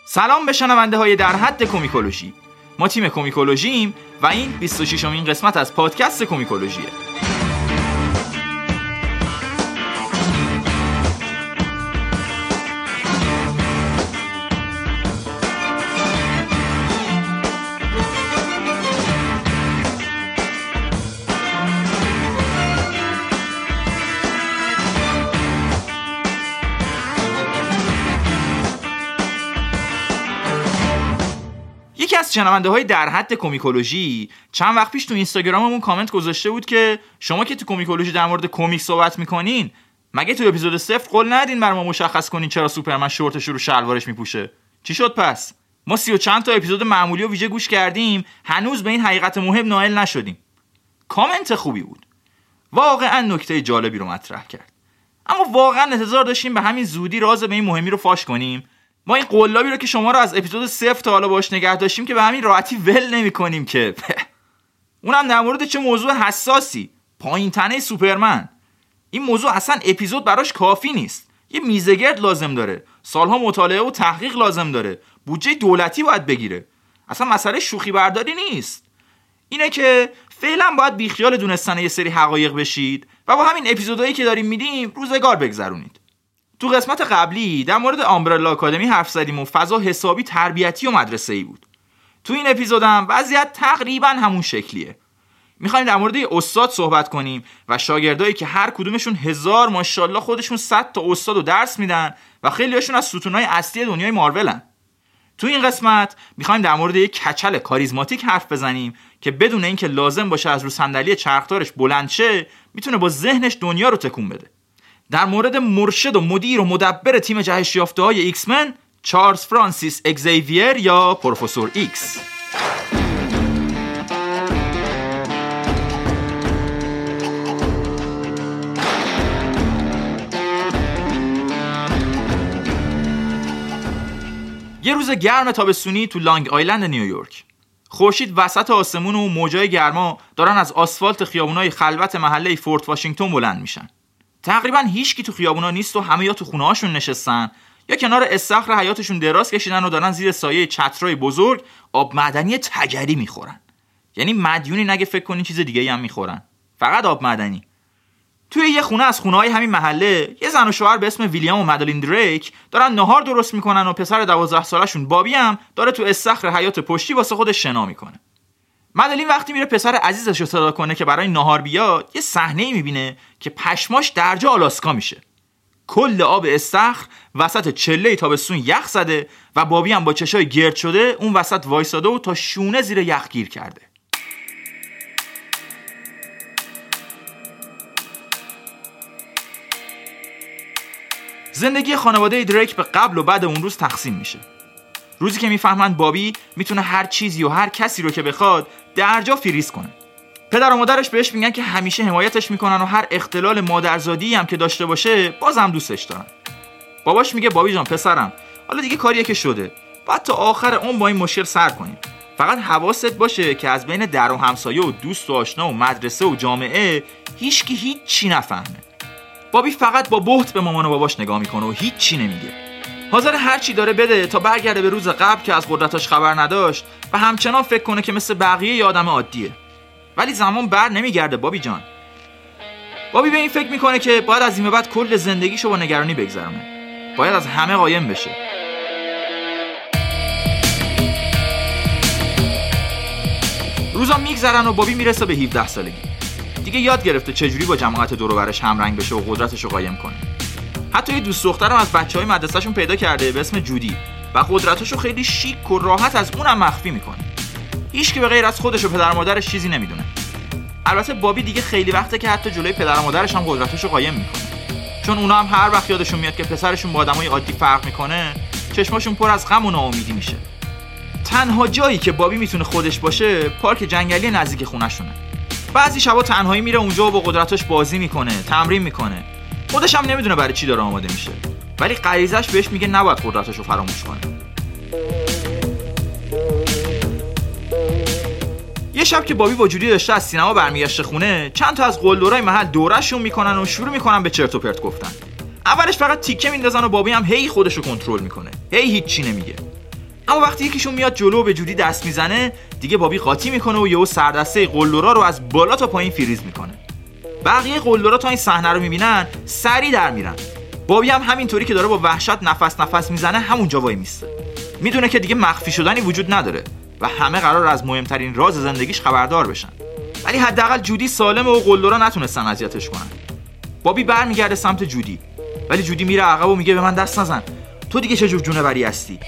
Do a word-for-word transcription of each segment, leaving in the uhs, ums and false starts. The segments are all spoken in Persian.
سلام به شنونده های در حد کمیکولوژی. ما تیم کمیکولوژییم و این بیست و ششمین قسمت از پادکست کمیکولوژیه. یکی از شنونده های در حد کمیکولوژی چند وقت پیش تو اینستاگراممون کامنت گذاشته بود که شما که تو کمیکولوژی در مورد کمیک صحبت میکنین، مگه تو اپیزود صفر قول ندین برام مشخص کنین چرا سوپرمن شورتش رو شلوارش میپوشه؟ چی شد پس؟ ما سی و چند تا اپیزود معمولی و ویژه گوش کردیم، هنوز به این حقیقت مهم نائل نشدیم. کامنت خوبی بود، واقعا نکته جالبی رو مطرح کرد، اما واقعا انتظار داشتیم به همین زودی راز به این مهمی رو فاش کنیم؟ ما این قلابی رو که شما رو از اپیزود صفر تا حالا باش نگه داشتیم که به همین راحتی ول نمی کنیم که اونم در مورد چه موضوع حساسی، پایین تنه سوپرمن. این موضوع اصلا اپیزود براش کافی نیست، یه میزگرد لازم داره، سالها مطالعه و تحقیق لازم داره، بودجه دولتی باید بگیره. اصلا مسئله شوخی برداری نیست. اینه که فعلا باید بیخیال دونستن یه سری حقایق بشید و با همین اپیزودایی که داریم میدیم روزگار بگذرونید. تو قسمت قبلی در مورد آمبرلا آکادمی حرف زدیم و فضا حسابی تربیتی و مدرسه‌ای بود. تو این اپیزودم وضعیت تقریبا همون شکلیه. میخوایم در مورد استاد صحبت کنیم و شاگردایی که هر کدومشون هزار ماشاءالله خودشون صد تا استاد و درس میدن و خیلیاشون از ستونهای اصلی دنیای مارولن. تو این قسمت میخوایم در مورد یک کچل کاریزماتیک حرف بزنیم که بدون اینکه لازم باشه از رو صندلی چرخدارش بلند شه، میتونه با ذهنش دنیا رو تکون بده. در مورد مرشد و مدیر و مدبر تیم جهش یافته‌های ایکس من، چارلز فرانسیس اگزیویر یا پروفسور ایکس. یه روز گرم تابستونی تو لانگ آیلند نیویورک. خورشید وسط آسمون و موجای گرما دارن از آسفالت خیابونای خلوت محله فورت واشنگتن بلند میشن. تقریبا هیچکی تو خیابونا نیست و همه یا تو خونه‌هاشون نشستن یا کنار استخر حیاطشون دراز کشیدن و دارن زیر سایه چترای بزرگ آب معدنی تگری میخورن. یعنی مدیونی نگه فکر کنین چیز دیگه‌ای هم میخورن، فقط آب معدنی. توی یه خونه از خونه‌های همین محله یه زن و شوهر به اسم ویلیام و مدلین دریک دارن نهار درست میکنن و پسر دوازده سالشون بابی هم داره تو استخر حیاط پشتی واسه خودش شنا میکنه. مدلین وقتی میره پسر عزیزش رو صدا کنه که برای نهار بیاد، یه صحنه‌ای میبینه که پشماش درجا آلاسکا میشه. کل آب استخر وسط چله تابستون یخ زده و بابی هم با چشای گرد شده اون وسط وایساده و تا شونه زیر یخ گیر کرده. زندگی خانواده دریک به قبل و بعد اون روز تقسیم میشه. روزی که میفهمن بابی میتونه هر چیزی و هر کسی رو که بخواد درجا فریز کنه. پدر و مادرش بهش میگن که همیشه حمایتش میکنن و هر اختلال مادرزادی هم که داشته باشه بازم دوستش دارن. باباش میگه بابی جان پسرم، حالا دیگه کاریه که شده، بعد تا آخر اون با این مشکل سر کنیم. فقط حواست باشه که از بین در و همسایه و دوست و آشنا و مدرسه و جامعه هیچکی هیچ چی نفهمه. بابی فقط با بهت به مامان و باباش نگاه میکنه و هیچ چی نمیگه. حاضر هر چی داره بده تا برگرده به روز قبل که از قدرتاش خبر نداشت و همچنان فکر کنه که مثل بقیه یه آدم عادیه. ولی زمان بر نمیگرده بابی جان. بابی به این فکر میکنه که باید از این به بعد کل زندگیشو با نگرانی بگذرونه. باید از همه قایم بشه. روزا میگذرن و بابی میرسه به هفده سالگی. دیگه یاد گرفته چجوری با جماعت دور و برش همرنگ بشه و قدرتشو قایم کنه. حتی یه دوست دخترم از بچهای مدرسه‌شون پیدا کرده به اسم جودی و قدرتشو خیلی شیک و راحت از اونم مخفی میکنه. هیچ کی به غیر از خودش و پدر و مادرش چیزی نمیدونه. البته بابی دیگه خیلی وقته که حتی جلوی پدر و مادرش هم قدرتشو قایم میکنه. چون اونا هم هر وقت یادشون میاد که پسرشون با آدمای عادی فرق میکنه، چشماشون پر از غم و ناامیدی میشه. تنها جایی که بابی میتونه خودش باشه پارک جنگلی نزدیک خونه‌شونه. بعضی شبا تنهایی میره اونجا و با قدرتاش بازی میکنه، تمرین میکنه. خودش هم نمیدونه برای چی داره آماده میشه، ولی غریزش بهش میگه نباید قدرتاشو فراموش کنه. یه شب که بابی با جودی داشته از سینما برمیگشته خونه، چند تا از قلدرای محل دورشون میکنن و شروع میکنن به چرت و پرت گفتن. اولش فقط تیکه میندازن و بابی هم هی خودشو کنترل میکنه، هی هیچ چی نمیگه. اما وقتی یکیشون میاد جلو به جودی دست میزنه، دیگه بابی قاطی میکنه و یهو سردسته قلدرا رو از بالا تا پایین فریز میکنه. بقیه قلدرا تا این صحنه رو میبینن سری در میرن. بابی هم همینطوری که داره با وحشت نفس نفس میزنه همونجا وای میسته. میدونه که دیگه مخفی شدنی وجود نداره و همه قرار از مهمترین راز زندگیش خبردار بشن. ولی حداقل جودی سالمه و قلدرا نتونستن اذیتش کنن. بابی برمیگرده سمت جودی، ولی جودی میره عقب و میگه به من دست نزن. تو دیگه چه جور جونوری هستی؟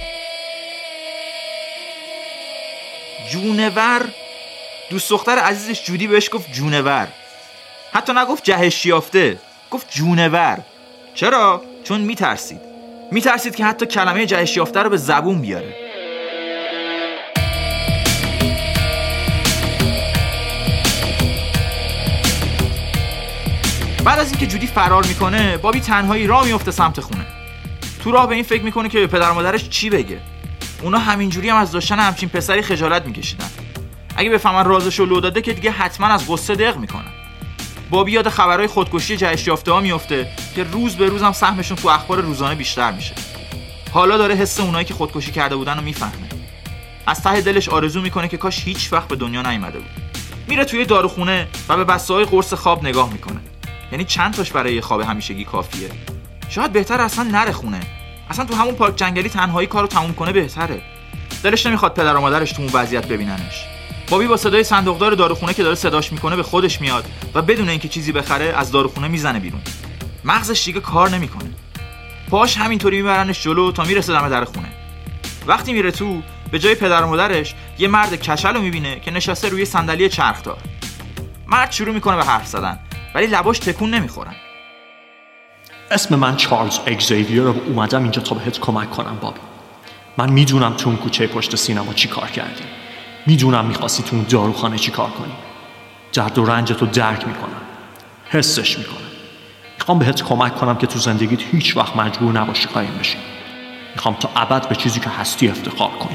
جونور؟ دوست دختر عزیزش جودی بهش گفت جونور. حتی نگفت جهش یافته، گفت جونور. چرا؟ چون میترسید. میترسید که حتی کلمه جهش یافته رو به زبون بیاره. بعد از اینکه جودی فرار میکنه، بابی تنهایی راه میفته سمت خونه. تو راه به این فکر میکنه که به پدر مادرش چی بگه. اونا همینجوری هم از داشتن همچین پسری خجالت میکشیدن. اگه بفهمن رازشو لو داده که دیگه حتما از غصه دق میکنن. بابی یاد خبرهای خودکشی جهش یافته ها میفته که روز به روز هم سهمشون تو اخبار روزانه بیشتر میشه. حالا داره حس اونایی که خودکشی کرده بودن رو میفهمه. از ته دلش آرزو میکنه که کاش هیچ وقت به دنیا نیامده بود. میره توی داروخونه و به بسته‌های قرص خواب نگاه میکنه. یعنی چند تاش برای خواب همیشگی کافیه. شاید بهتر اصلا نره خونه. اصلا تو همون پارک جنگلی تنهایی کارو تموم کنه بهتره. دلش نمیخواد پدر و مادرش تو اون وضعیت ببیننش. بابی با صدای صندوقدار داروخونه که داره صداش میکنه به خودش میاد و بدون اینکه چیزی بخره از داروخونه میزنه بیرون. مغزش دیگه کار نمیکنه. پاش همینطوری میبرنش جلو تا میرسه دم در خونه. وقتی میره تو، به جای پدر و مادرش یه مرد کچل رو میبینه که نشسته روی صندلی چرخدار. مرد شروع میکنه به حرف زدن، ولی لباش تکون نمیخورن. اسم من چارلز اگزیویر و اومدم اینجا تا بهت کمک کنم بابی. من میدونم تو اون کوچه پشت سینما چی کار کردی. میدونم میخواستی تو اون داروخانه چی کار کنی. درد و رنجتو درک میکنم. حسش میکنم. میخوام بهت کمک کنم که تو زندگیت هیچ وقت مجبور نباشی قایم بشی. میخوام تا ابد به چیزی که هستی افتخار کنی.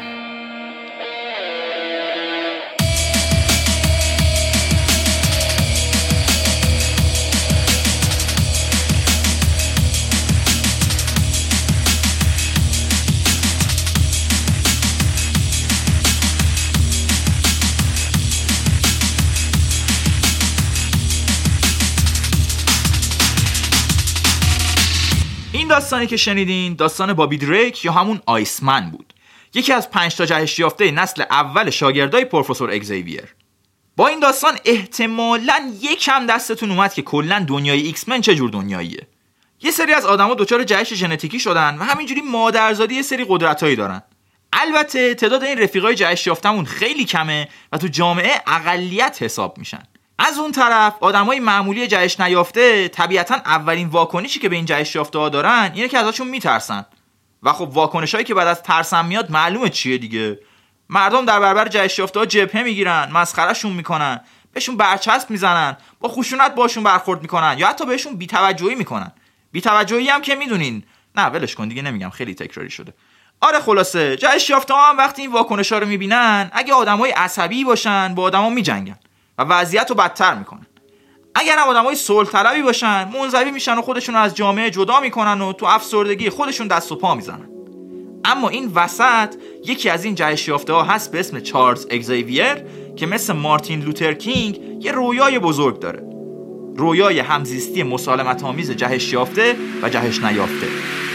این داستانی که شنیدین داستان بابی دریک یا همون آیسمن بود. یکی از پنج تا جهش یافته نسل اول شاگردای پروفسور اگزیویر. با این داستان احتمالاً یکم دستتون اومد که کلاً دنیای ایکس من چه جور دنیاییه. یه سری از آدما دچار جهش ژنتیکی شدن و همینجوری مادرزادی یه سری قدرتایی دارن. البته تعداد این رفیقای جهش یافتمون خیلی کمه و تو جامعه اقلیت حساب میشن. از اون طرف آدمای معمولی جهش نیافته طبیعتاً اولین واکنشی که به این جهش یافته‌ها دارن اینه که ازشون میترسن. و خب واکنشایی که بعد از ترسم میاد معلومه چیه دیگه. مردم در برابر جهش یافته‌ها جبهه میگیرن، مسخرهشون میکنن، بهشون برچسب میزنن، با خشونت باشون برخورد میکنن یا حتی بهشون بی‌توجهی میکنن. بی‌توجهی هم که میدونین، نه ولش کن دیگه نمیگم، خیلی تکراری شده. آره خلاصه جهش یافته‌ها هم وقتی این واکنشا رو میبینن، اگه آدمای عصبی باشن با آدما میجنگن و وضعیت رو بدتر میکنن. اگر هم آدمای صلح طلبی باشن منزوی میشن و خودشون از جامعه جدا میکنن و تو افسردگی خودشون دست و پا میزنن. اما این وسط یکی از این جهش یافته ها هست به اسم چارلز اگزیویر که مثل مارتین لوتر کینگ یه رویای بزرگ داره. رویای همزیستی مسالمت آمیز جهش یافته و جهش نیافته.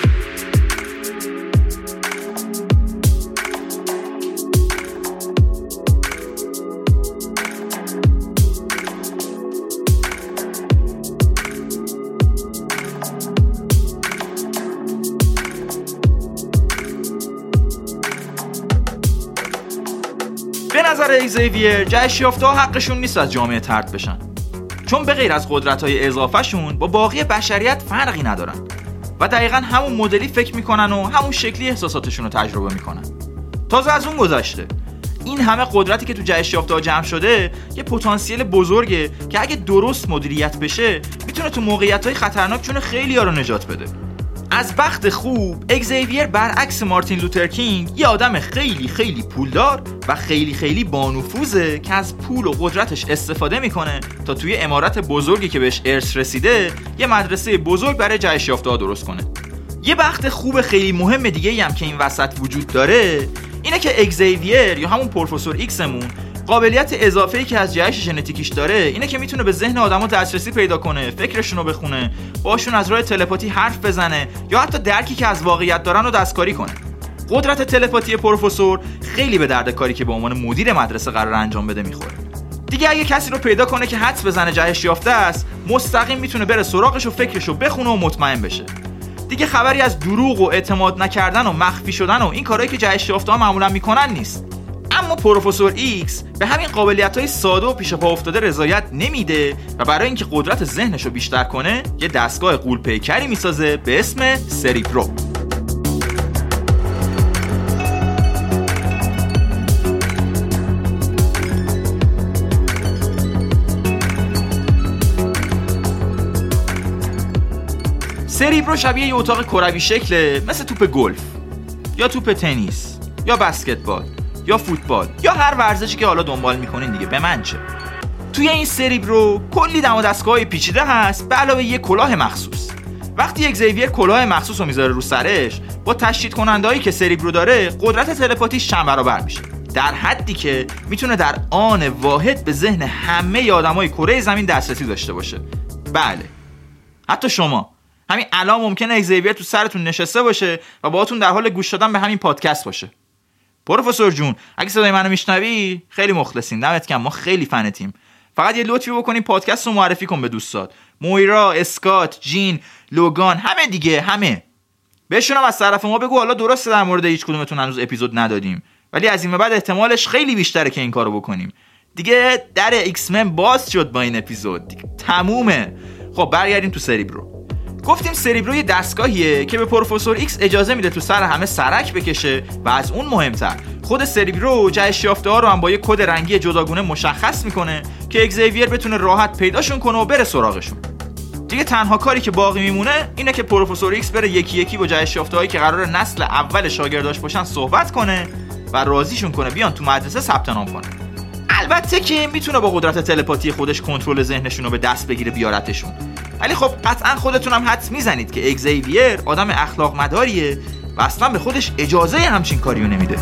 به نظر اگزیویر جهش یافته‌ها حقشون نیست از جامعه طرد بشن، چون به غیر از قدرت‌های اضافه‌شون با باقی بشریت فرقی ندارن و دقیقاً همون مدلی فکر میکنن و همون شکلی احساساتشون رو تجربه میکنن. تازه از اون گذشته این همه قدرتی که تو جهش یافته‌ها جمع شده یه پتانسیل بزرگه که اگه درست مدیریت بشه میتونه تو موقعیت‌های خطرناک جون خیلی‌ها رو نجات بده. از بخت خوب اگزیویر برعکس مارتین لوتر کینگ یه آدم خیلی خیلی پولدار و خیلی خیلی بانفوذه که از پول و قدرتش استفاده میکنه تا توی عمارت بزرگی که بهش ارث رسیده یه مدرسه بزرگ برای جهش یافته‌ها درست کنه. یه بخت خوب خیلی مهم دیگه هم که این وسط وجود داره اینه که اگزیویر یا همون پروفسور ایکسمون قابلیت اضافه‌ای که از جهش ژنتیکیش داره اینه که میتونه به ذهن آدما دسترسی پیدا کنه، فکرشون رو بخونه، باشون از راه تلپاتی حرف بزنه یا حتی درکی که از واقعیت دارن رو دستکاری کنه. قدرت تلپاتی پروفسور خیلی به درد کاری که به عنوان مدیر مدرسه قرار انجام بده میخوره. دیگه اگه کسی رو پیدا کنه که حدس بزنه جهش یافته است، مستقیم میتونه بره سراغش و فکرشو بخونه و مطمئن بشه. دیگه خبری از دروغ و اعتماد نکردن و مخفی شدن و این کارهایی که جهش یافته‌ها معمولا میکنن نیست. اما پروفسور ایکس به همین قابلیت‌های ساده و پیش پا افتاده رضایت نمیده و برای اینکه قدرت ذهنش رو بیشتر کنه یه دستگاه غول‌پیکری میسازه به اسم سریبرو. سریبرو شبیه یه اتاق کروی شکله، مثل توپ گلف یا توپ تنیس یا بسکتبال یا فوتبال یا هر ورزشی که حالا دنبال میکنین دیگه، به من چه. توی این سریبرو کلی دم و دستگاه پیچیده هست به علاوه یه کلاه مخصوص. وقتی اگزیویر کلاه مخصوص رو میذاره رو سرش، با تشدید کننده‌ای که سریبرو داره قدرت تلپاتیش چند برابر میشه، در حدی که میتونه در آن واحد به ذهن همه آدمای کره زمین دسترسی داشته باشه. بله، حتی شما. همین الان ممکنه اگزیویر تو سرتون نشسته باشه و باهاتون در حال گوش دادن به همین پادکست باشه. پروفسور جون، اگه صدای منو میشنوی خیلی مخلصیم، دمت گرم، ما خیلی فنتیم. فقط یه لطفی بکنین پادکست رو معرفی کن به دوستات. مویرا، اسکات، جین، لوگان، همه دیگه، همه. بهشون هم از طرف ما بگو حالا درسته در مورد هیچ کدومتون هنوز اپیزود ندادیم، ولی از این به بعد احتمالش خیلی بیشتره که این کارو بکنیم. دیگه در ایکس من باز شد با این اپیزود. دیگه تمومه. خب برگردیم تو سریبرو. گفتیم سریبرو یه دستگاهیه که به پروفسور ایکس اجازه میده تو سر همه سرک بکشه و از اون مهمتر خود سریبرو جهش یافته ها رو هم با یه کد رنگی جداگونه مشخص میکنه که اگزیویر بتونه راحت پیداشون کنه و بره سراغشون. دیگه تنها کاری که باقی میمونه اینه که پروفسور ایکس بره یکی یکی با جهش یافته هایی که قرار نسل اول شاگرداش باشن صحبت کنه و راضیشون کنه بیان تو مدرسه ثبت نام کنه. البته که میتونه با قدرت تلپاتی خودش کنترل ذهنشون رو به دست بگیره بیارتشون، ولی خب قطعا خودتون هم حدس میزنید که اگزیویر آدم اخلاق مداریه و اصلا به خودش اجازه همچین کاریو نمیده.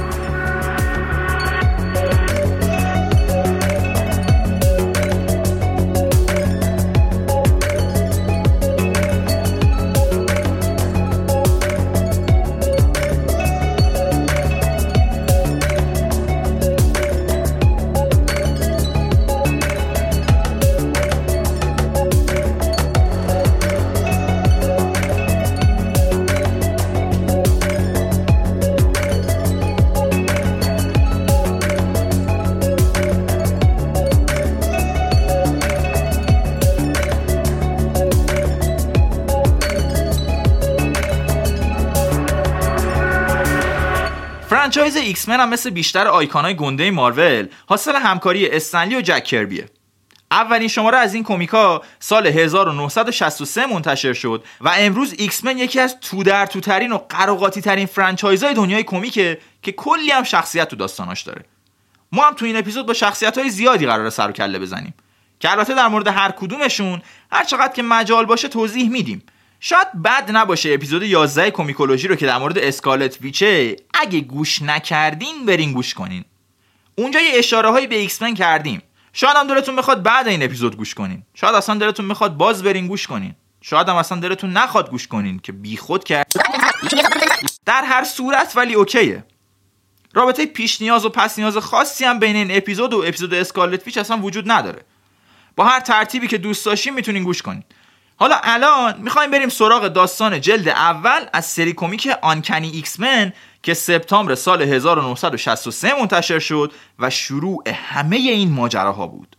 فرانچایز ایکس من هم مثل بیشتر آیکانای گنده مارول حاصل همکاری استنلی و جک کربیه. اولین شماره از این کمیکا سال هزار و نهصد و شصت و سه منتشر شد و امروز ایکس من یکی از تو در تو ترین و قراقاتی ترین فرانچایزهای دنیای کمیکه که کلی هم شخصیت تو داستاناش داره. ما هم تو این اپیزود با شخصیت‌های زیادی قراره سر و کله بزنیم که البته در مورد هر کدومشون هر چقدر که مجال باشه توضیح میدیم. شاید بد نباشه اپیزود یازده کمیکولوژی رو که در مورد اسکالت ویچه اگه گوش نکردین برین گوش کنین. اونجا یه اشاره هایی به ایکس من کردیم. شاید هم دلتون بخواد بعد این اپیزود گوش کنین، شاید اصلا دلتون بخواد باز برین گوش کنین، شاید هم اصلا دلتون نخواد گوش کنین که بیخود کرد. در هر صورت ولی اوکیه. رابطه پیش نیاز و پس نیاز خاصی هم بین این اپیزود و اپیزود اسکالت ویچ اصلا وجود نداره. با هر ترتیبی که دوست داشتین میتونین گوش کنین. حالا الان میخوایم بریم سراغ داستان جلد اول از سری کمیک آنکنی ایکس من که سپتامبر سال هزار و نهصد و شصت و سه منتشر شد و شروع همه این ماجراها بود.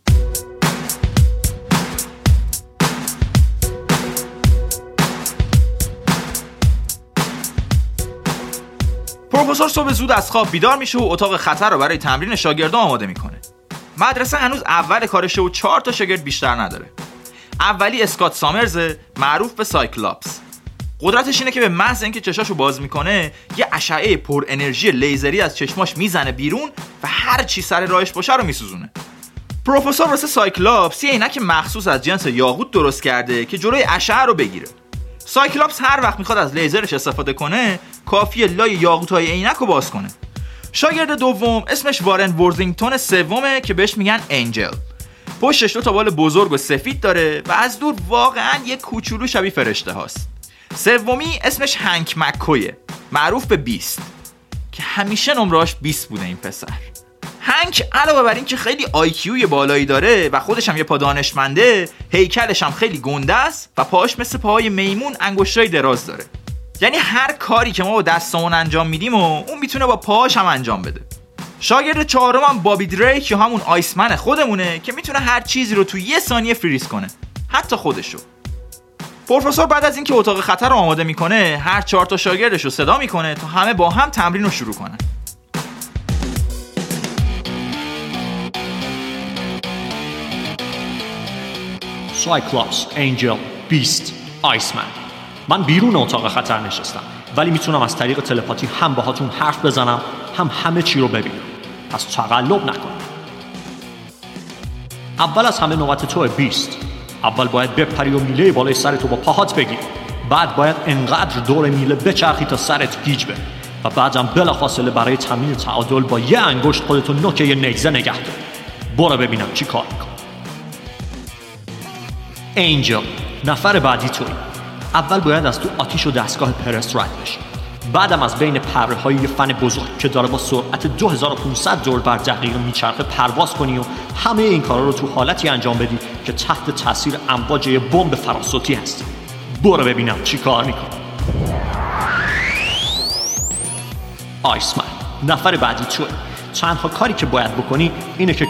پروفسور صبح زود از خواب بیدار میشه و اتاق خطر رو برای تمرین شاگردان آماده میکنه. مدرسه هنوز اول کارشه و چهار تا شاگرد بیشتر نداره. اولی اسکات سامرز، معروف به سایکلاپس. قدرتش اینه که به محض اینکه چشاشو باز میکنه یه اشعه پر انرژی لیزری از چشماش میزنه بیرون و هر چی سر راهش باشه رو میسوزونه. پروفسور واسه سایکلاپس یه عینک مخصوص از جنس یاقوت درست کرده که جلوی اشعه رو بگیره. سایکلاپس هر وقت میخواد از لیزرش استفاده کنه کافیه لای یاقوتای عینک رو باز کنه. شاگرد دوم اسمش وارن ورزینگتون سومه که بهش میگن انجل. پشتش دو تا بال بزرگ و سفید داره و از دور واقعا یک کوچولو شبیه فرشته هاست. سومی اسمش هنک مککویه، معروف به بیست، که همیشه نمرهاش بیست بوده این پسر. هنک علاوه بر این که خیلی آی کیوی بالایی داره و خودش هم یه پا دانشمنده، هیکلش هم خیلی گنده است و پاهاش مثل پاهای میمون انگشتای دراز داره. یعنی هر کاری که ما با دستامون انجام میدیم و اون میتونه با پاهاش هم انجام بده. شاگرد چهارم هم بابی دریک یا همون آیسمن خودمونه که میتونه هر چیزی رو تو یه ثانیه فریز کنه، حتی خودشو. پروفسور بعد از اینکه اتاق خطر رو آماده میکنه هر چهار تا شاگردش رو صدا میکنه تا همه با هم تمرین رو شروع کنن. سایکلاپس، انجل، بیست، آیسمن. من بیرون اتاق خطر نشستم ولی میتونم از طریق تلپاتی هم باهاتون حرف بزنم هم همه چی رو ببینم. پس تقلب نکن. اول از همه نوبت توه بیست. اول باید بپری و میله بالای سرتو با پاهات بگیری. بعد باید انقدر دور میله بچرخی تا سرت گیج بره و بعدم بلافاصله برای تمرین تعادل با یه انگشت خودتو نوک یه نیزه نگه دار. برو ببینم چی کار میکنی. انجل، نفر بعدی توی. اول باید از تو آتیش و دستگاه پرس رد بشی. بعدم از بین پره های یه فن بزرگ که داره با سرعت دو هزار و پانصد دور بر دقیقه میچرخه پرواز کنی و همه این کارا رو تو حالتی انجام بدی که تحت تاثیر امواج یه بمب فراسوتی هستی. برو ببینم چی کار میکنی. آیسمن، نفر بعدی توی. تنها کاری که باید بکنی اینه که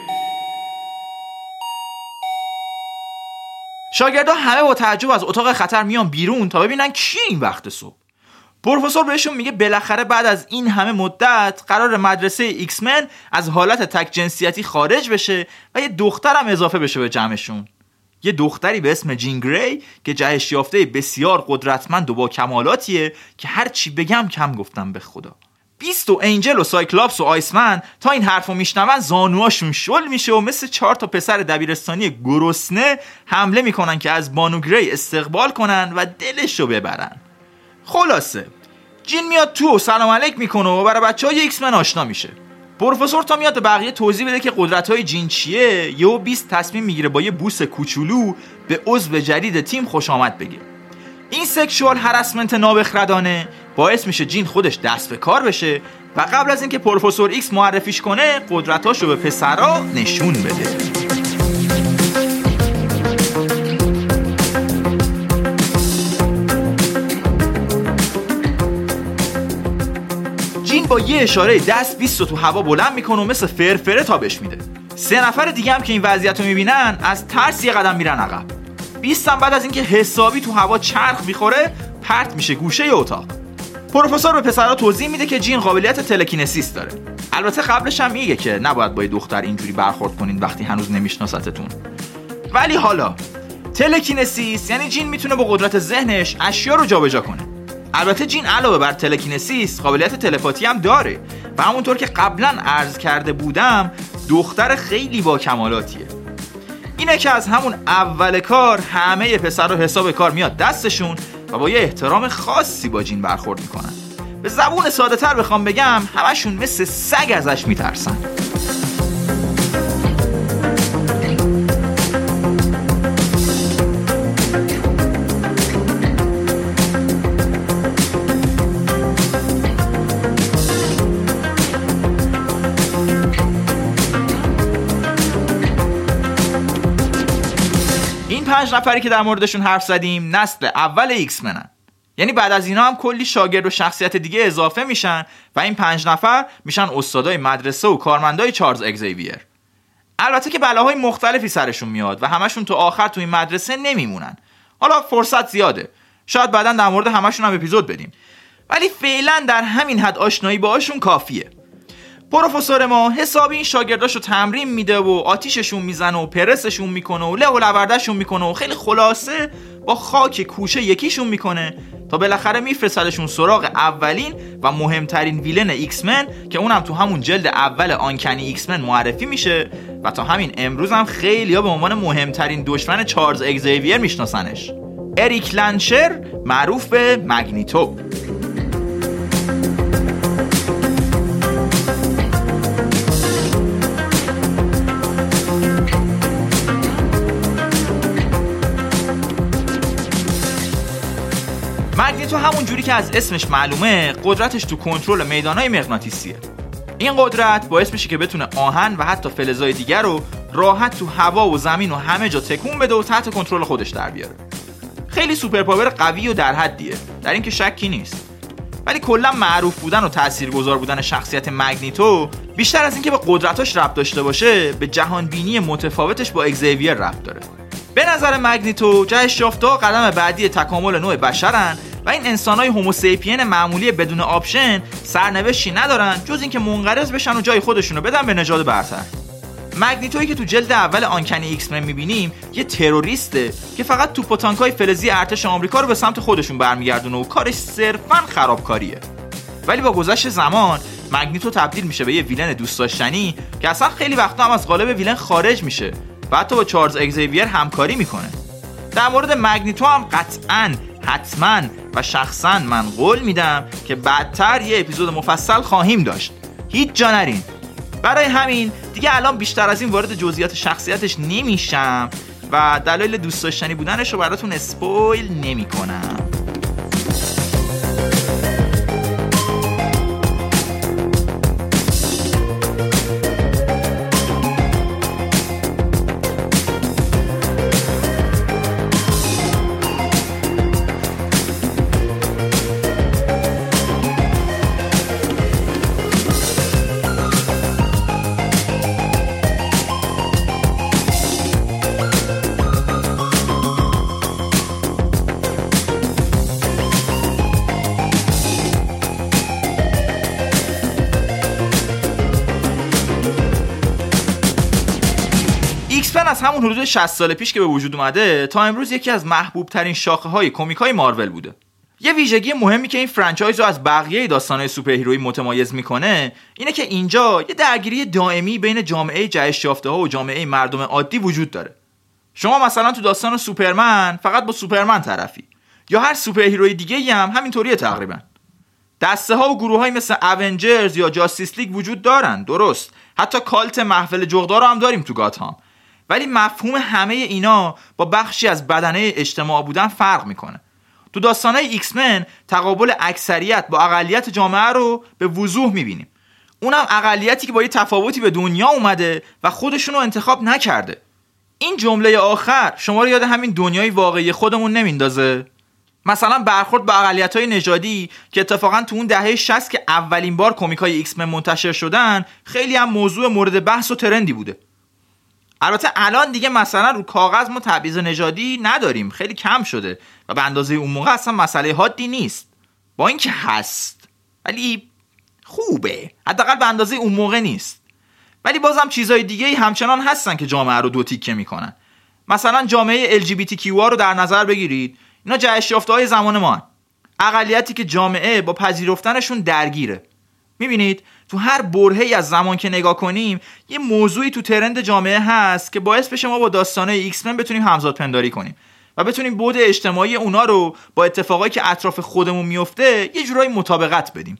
شاگردا همه با تعجب از اتاق خطر میان بیرون تا ببینن کی این وقت صبح. پروفسور بهشون میگه بالاخره بعد از این همه مدت قرار مدرسه ایکس من از حالت تک جنسیتی خارج بشه و یه دخترم اضافه بشه به جمعشون. یه دختری به اسم جین گری که جهش یافته بسیار قدرتمند و با کمالاتیه که هر چی بگم کم گفتم به خدا. بیست و انجل و سایکلاپس و آیسمن تا این حرفو میشنون زانوهاشون شل میشه و مثل چهار تا پسر دبیرستانی گرسنه حمله میکنن که از بانو گری استقبال کنن و دلشو ببرن. خلاصه جین میاد تو و سلام علیک میکنه و برای بچهای ایکس من آشنا میشه. پروفسور تا میاد به بقیه توضیح بده که قدرت‌های جین چیه، یهو بیست تصمیم میگیره با یه بوس کوچولو به عضو جدید تیم خوش آمد بگه. این سکشوال هراسمنت نابخردانه باعث میشه جین خودش دست به کار بشه و قبل از اینکه پروفسور ایکس معرفیش کنه قدرتاشو به پسرا نشون بده. جین با یه اشاره دست بیست رو تو هوا بلند میکنه و مثل فرفره تابش میده. سه نفر دیگه هم که این وضعیت رو میبینن از ترس یه قدم میرن عقب. بیست هم بعد از اینکه حسابی تو هوا چرخ میخوره پرت میشه گوشه ی اتاق. پروفسور به پسرها توضیح میده که جین قابلیت تلکینسیس داره. البته قبلش هم میگه که نباید با دختر اینجوری برخورد کنین وقتی هنوز نمیشناستتون. ولی حالا تلکینسیس یعنی جین میتونه با قدرت ذهنش اشیا رو جابجا کنه. البته جین علاوه بر تلکینسیس قابلیت تلپاتی هم داره و همونطور که قبلا عرض کرده بودم دختر خیلی با کمالاتیه. اینه که از همون اول کار همه پسرها حساب کار میاد دستشون و با یه احترام خاصی با جین برخورد میکنن. به زبون ساده تر بخوام بگم همشون مثل سگ ازش میترسن. پنج نفری که در موردشون حرف زدیم نسل اول ایکس منن. یعنی بعد از اینا هم کلی شاگرد و شخصیت دیگه اضافه میشن و این پنج نفر میشن استادای مدرسه و کارمندای چارلز اگزیویر. البته که بلاهای مختلفی سرشون میاد و همشون تو آخر تو این مدرسه نمیمونن. حالا فرصت زیاده، شاید بعداً در مورد همشون هم اپیزود بدیم، ولی فعلا در همین حد آشنایی باهاشون کافیه. پروفسور ما حسابی این شاگرداشو تمرین میده و آتیششون میزنه و پرسشون میکنه و له و لوردشون میکنه و خیلی خلاصه با خاک کوشه یکیشون میکنه تا بالاخره میفرستدشون سراغ اولین و مهمترین ویلن ایکس من که اونم تو همون جلد اول آنکنی ایکس من معرفی میشه و تا همین امروز هم خیلی‌ها به عنوان مهمترین دشمن چارلز اگزیویر میشناسنش. اریک لنشر معروف به مگنیتو. مگنیتو همون جوری که از اسمش معلومه قدرتش تو کنترل میدانهای مغناطیسیه. این قدرت باعث میشه که بتونه آهن و حتی فلزای دیگر رو راحت تو هوا و زمین و همه جا تکون بده و تحت کنترل خودش در بیاره. خیلی سوپر پاور قوی و در حدیه، در این که شکی نیست. ولی کلا معروف بودن و تاثیرگذار بودن شخصیت مگنیتو بیشتر از اینکه به قدرتاش ربط داشته باشه به جهان بینی متفاوتش با اگزیویر ربط داره. به نظر مگنیتو جهش یافته‌ها قدم بعدی تکامل نوع بشرن و این انسانای هوموسیپین معمولی بدون آپشن سرنوشتی ندارن جز اینکه منقرض بشن و جای خودشونو بدن به نژاد برتر. مگنیتویی که تو جلد اول آنکنی ایکس من میبینیم یه تروریسته که فقط توپ و تانکای فلزی ارتش آمریکا رو به سمت خودشون برمیگردونه و کارش صرفاً خرابکاریه. ولی با گذشت زمان مگنیتو تبدیل میشه به یه ویلن دوست داشتنی که اصلا خیلی وقتا هم از قالب ویلن خارج میشه و حتی با چارلز اگزیویر همکاری میکنه. در مورد مگنیتو هم قطعاً حتما و شخصا من قول میدم که بعدتر یه اپیزود مفصل خواهیم داشت. هیچ جا نرین. برای همین دیگه الان بیشتر از این وارد جزئیات شخصیتش نمیشم و دلایل دوست داشتنی بودنش رو براتون اسپویل نمیکنم. از همون حدود شصت سال پیش که به وجود اومده تا امروز یکی از محبوب ترین شاخه های کمیک های مارول بوده. یه ویژگی مهمی که این فرانچایز رو از بقیه داستان‌های سوپر هیرویی متمایز میکنه اینه که اینجا یه درگیری دائمی بین جامعه جهش یافته‌ها و جامعه مردم عادی وجود داره. شما مثلا تو داستان سوپرمن فقط با سوپرمن طرفی، یا هر سوپر هیروی دیگه‌ای هم همینطوریه تقریبا. دسته ها و گروه‌هایی مثل اونجرز یا جاستیس لیگ وجود دارن، درست. حتی کالت محفل جغدار رو هم داریم تو گاتهام. ولی مفهوم همه اینا با بخشی از بدنه اجتماع بودن فرق میکنه. تو داستانهای ایکس من تقابل اکثریت با اقلیت جامعه رو به وضوح میبینیم. اونم اقلیتی که با یه تفاوتی به دنیا اومده و خودشونو انتخاب نکرده. این جمله آخر شما رو یاد همین دنیای واقعی خودمون نمیندازه؟ مثلا برخورد با اقلیت‌های نژادی که اتفاقا تو اون دهه شصت که اولین بار کمیک‌های ایکس من منتشر شدن خیلی هم موضوع مورد بحث و ترندی بوده. البته الان دیگه مثلا رو کاغذ ما تبعیض نژادی نداریم، خیلی کم شده و به اندازه اون موقع اصلا مسئله حادی نیست. با اینکه هست ولی خوبه، حداقل به اندازه اون موقع نیست. ولی بازم چیزای دیگه همچنان هستن که جامعه رو دو تیکه میکنن. مثلا جامعه ال جی بی تی کیو رو در نظر بگیرید. اینا جهش یافته‌های زمان ما هن. اقلیتی که جامعه با پذیرفتنشون درگیره. میبینید تو هر برهه‌ای از زمان که نگاه کنیم یه موضوعی تو ترند جامعه هست که باعث بشه ما با داستان‌های ایکس من بتونیم همزاد پنداری کنیم و بتونیم بعد اجتماعی اونا رو با اتفاقایی که اطراف خودمون میفته یه جورایی مطابقت بدیم.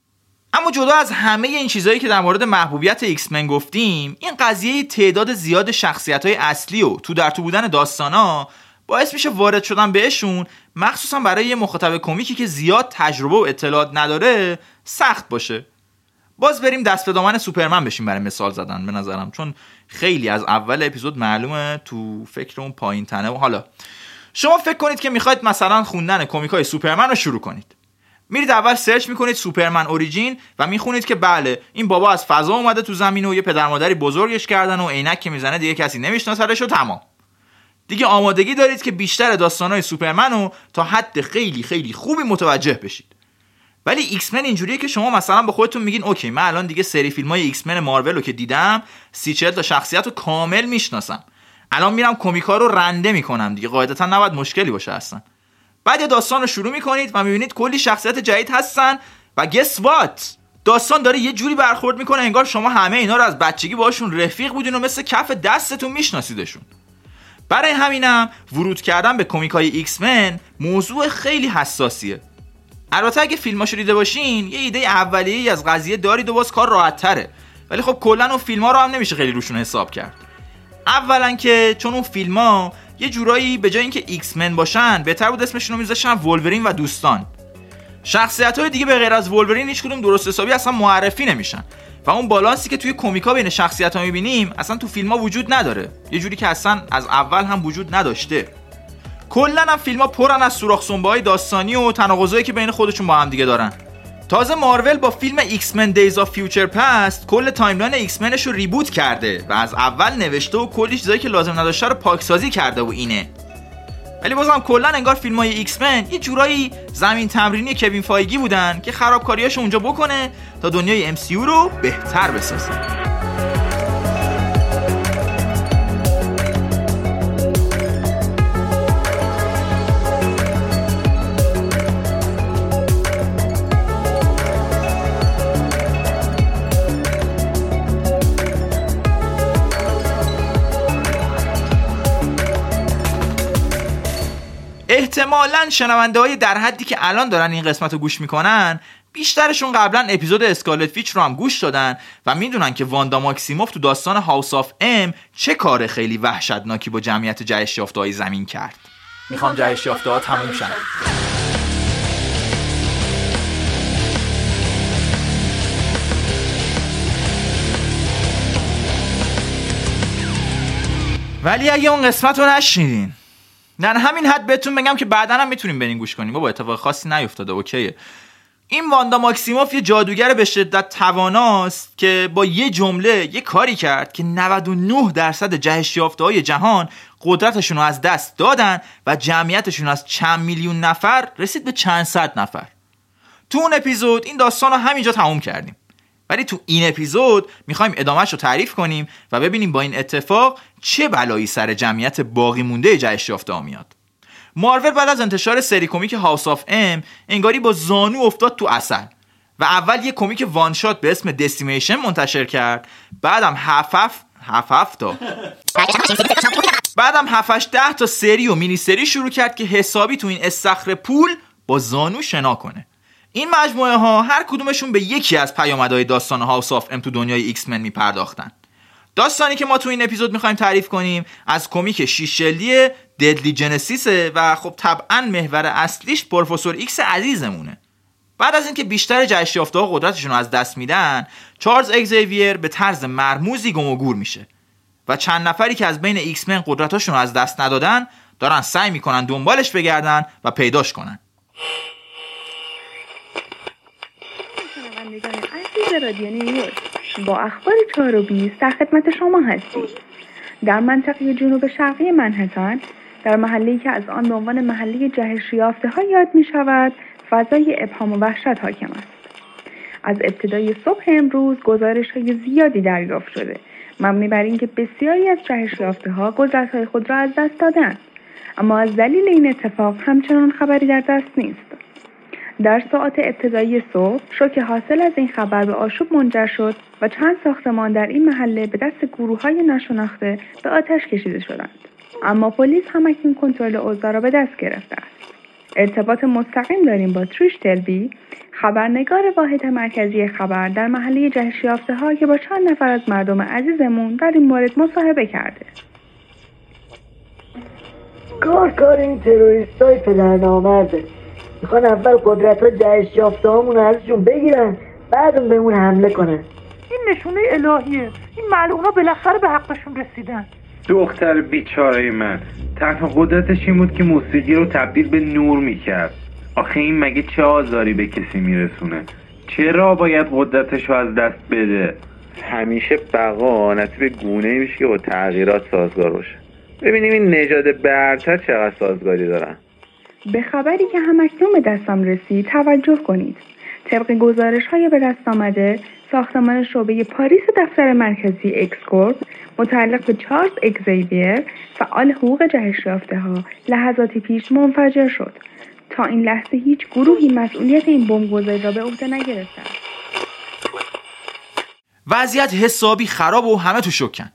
اما جدا از همه این چیزایی که در مورد محبوبیت ایکس من گفتیم، این قضیه تعداد زیاد شخصیت‌های اصلی و تو در تو بودن داستانا باعث میشه وارد شدن بهشون، مخصوصا برای یه مخاطب کمیکی که زیاد تجربه و اطلاعات نداره، سخت باشه. باز بریم دست به دامن سوپرمن بشیم برای مثال زدن به نظرم، چون خیلی از اول اپیزود معلومه تو فکر اون پایین تنه. و حالا شما فکر کنید که میخواید مثلا خوندن کمیک‌های سوپرمن رو شروع کنید. میرید اول سرچ میکنید سوپرمن اوریجین و میخونید که بله این بابا از فضا اومده تو زمین و یه پدر مادری بزرگش کردن و عینک که میزنه دیگه کسی نمیشناسدش و تمام. دیگه آمادگی دارید که بیشتر داستان‌های سوپرمن رو تا حد خیلی خیلی خوبی متوجه بشید. ولی ایکس من اینجوریه که شما مثلا به خودتون میگین اوکی من الان دیگه سری فیلم‌های ایکس من مارول رو که دیدم سی چهل تا شخصیت رو کامل میشناسم، الان میرم کمیک‌ها رو رنده میکنم دیگه، قاعدتا نباید مشکلی باشه اصلا. بعد یه داستان رو شروع میکنید و میبینید کلی شخصیت جدید هستن و گس وات، داستان داره یه جوری برخورد میکنه انگار شما همه اینا رو از بچگی باهاشون رفیق بودین و مثل کف دستتون میشناسیدشون. برای همینم ورود کردن به کمیک‌های ایکس من موضوع خیلی حساسیه. البته اگه فیلماشو دیده باشین یه ایده اولیه‌ای از قضیه دارید و باز کار راحت‌تره، ولی خب کلاً اون فیلم‌ها رو هم نمیشه خیلی روشون حساب کرد. اولا که چون اون فیلم‌ها یه جورایی به جای اینکه ایکس من باشن بهتر بود اسمشون رو می‌ذاشتن وولورین و دوستان. شخصیت‌های دیگه به غیر از وولورین هیچ کدوم درست حسابی اصلا معرفی نمیشن و اون بالانسی که توی کمیک‌ها بین شخصیت‌ها می‌بینیم اصلا تو فیلم‌ها وجود نداره، یه جوری که اصلا از اول هم وجود نداشته. کلاً هم فیلم‌ها پرن از سوراخ سنبه‌های داستانی و تناقضایی که بین خودشون با هم دیگه دارن. تازه مارول با فیلم ایکس من دیز آف فیوچر پست کل تایملاین ایکس منش رو ریبوت کرده و از اول نوشته و کلی چیزایی که لازم نداشته رو پاکسازی کرده و اینه. ولی بازم کلا انگار فیلم‌های ایکس من یه جورایی زمین تمرینی کوین فایگی بودن که خرابکاریاشو اونجا بکنه تا دنیای ام سی یو رو بهتر بسازه. احتمالاً شنونده‌های در حدی که الان دارن این قسمت رو گوش میکنن بیشترشون قبلا اپیزود اسکارلت ویچ رو هم گوش دادن و میدونن که واندا ماکسیموف تو داستان هاوس آف ام چه کار خیلی وحشتناکی با جمعیت جهش یافته‌های زمین کرد. میخوام جهش یافته‌ها تموم شن. ولی اگه اون قسمت رو نشنیدین در همین حد بهتون بگم که بعداً هم میتونیم برین گوش کنیم. بابا اتفاق خاصی نیفتاده، اوکیه. این واندا ماکسیموف یه جادوگر به شدت تواناست که با یه جمله یه کاری کرد که نود و نه درصد جهش یافته‌های جهان قدرتشون رو از دست دادن و جمعیتشون از چند میلیون نفر رسید به چند صد نفر. تو اون اپیزود این داستان رو همینجا تموم کردیم، ولی تو این اپیزود میخوایم ادامهش رو تعریف کنیم و ببینیم با این اتفاق چه بلایی سر جمعیت باقی مونده جهش یافته‌ها میاد. مارول بعد از انتشار سری کمیک هاوس آف ام انگاری با زانو افتاد تو اصل و اول یه کمیک وان شات به اسم دسیمیشن منتشر کرد، بعدم هفت هفت هفت هفت تا بعدم هفت هشت ده تا سری و مینی سری شروع کرد که حسابی تو این استخر پول با زانو شنا کنه. این مجموعه ها هر کدومشون به یکی از پیامدهای داستان هاوس آف ام تو دنیای ایکس من میپرداختن. داستانی که ما تو این اپیزود میخوایم تعریف کنیم از کمیک شش جلدی ددلی جنسیسه و خب طبعا محور اصلیش پروفسور ایکس عزیزمونه. بعد از اینکه بیشتر جهش یافته‌ها قدرتشون رو از دست میدن، چارلز اگزیویر به طرز مرموزی گم و گور میشه و چند نفری که از بین ایکس من قدرتاشون رو از دست ندادن دارن سعی میکنن دنبالش بگردن و پیداش کنن. عزیز رادیو نیویورک، با اخبار چهار و بیست در خدمت شما هستید. در منطقه جنوب شرقی منهتن، در محله‌ای که از آن به عنوان محله جهش یافته‌ها یاد می‌شود، فضای ابهام و وحشت حاکم است. از ابتدای صبح امروز گزارش‌های زیادی دریافت شده، مبنی بر اینکه بسیاری از جهش یافته‌ها قدرت‌های خود را از دست دادند، اما از دلیل این اتفاق همچنان خبری در دست نیست. در ساعات ابتدایی صبح شوک حاصل از این خبر به آشوب منجر شد و چند ساختمان در این محله به دست گروه‌های ناشناخته به آتش کشیده شدند. اما پلیس همکنون کنترل اوضاع را به دست گرفته است. ارتباط مستقیم داریم با تریش تلبی، خبرنگار واحد مرکزی خبر در محله جهش یافته‌ها که با چند نفر از مردم عزیزمون در این مورد مصاحبه کرده. کار کار این تروریستای پدرنامرده. میخوان اول قدرت ها جهش یافته هامون ازشون بگیرن، بعد اون بهمون حمله کنن. این نشونه الهیه. این ملعونا بالاخره به حقشون رسیدن. دختر بیچاره من تنها قدرتش این بود که موسیقی رو تبدیل به نور میکرد. آخه این مگه چه آزاری به کسی میرسونه؟ چرا باید قدرتش رو از دست بده؟ همیشه بقا نصیب به گونه‌ای میشه که با تغییرات سازگار باشه. ببینیم این نژاد برتر چقدر سازگاری دارن. به خبری که همکنون به دستم رسید توجه کنید. طبق گزارش‌های به دست آمده، ساختمان شعبه پاریس دفتر مرکزی اکسکورپ متعلق به چارلز اگزیویر، فعال حقوق جهش یافته‌ها، لحظاتی پیش منفجر شد. تا این لحظه هیچ گروهی مسئولیت این بمب‌گذاری را به عهده نگرفته است. وضعیت حسابی خراب و همه تو شوکن.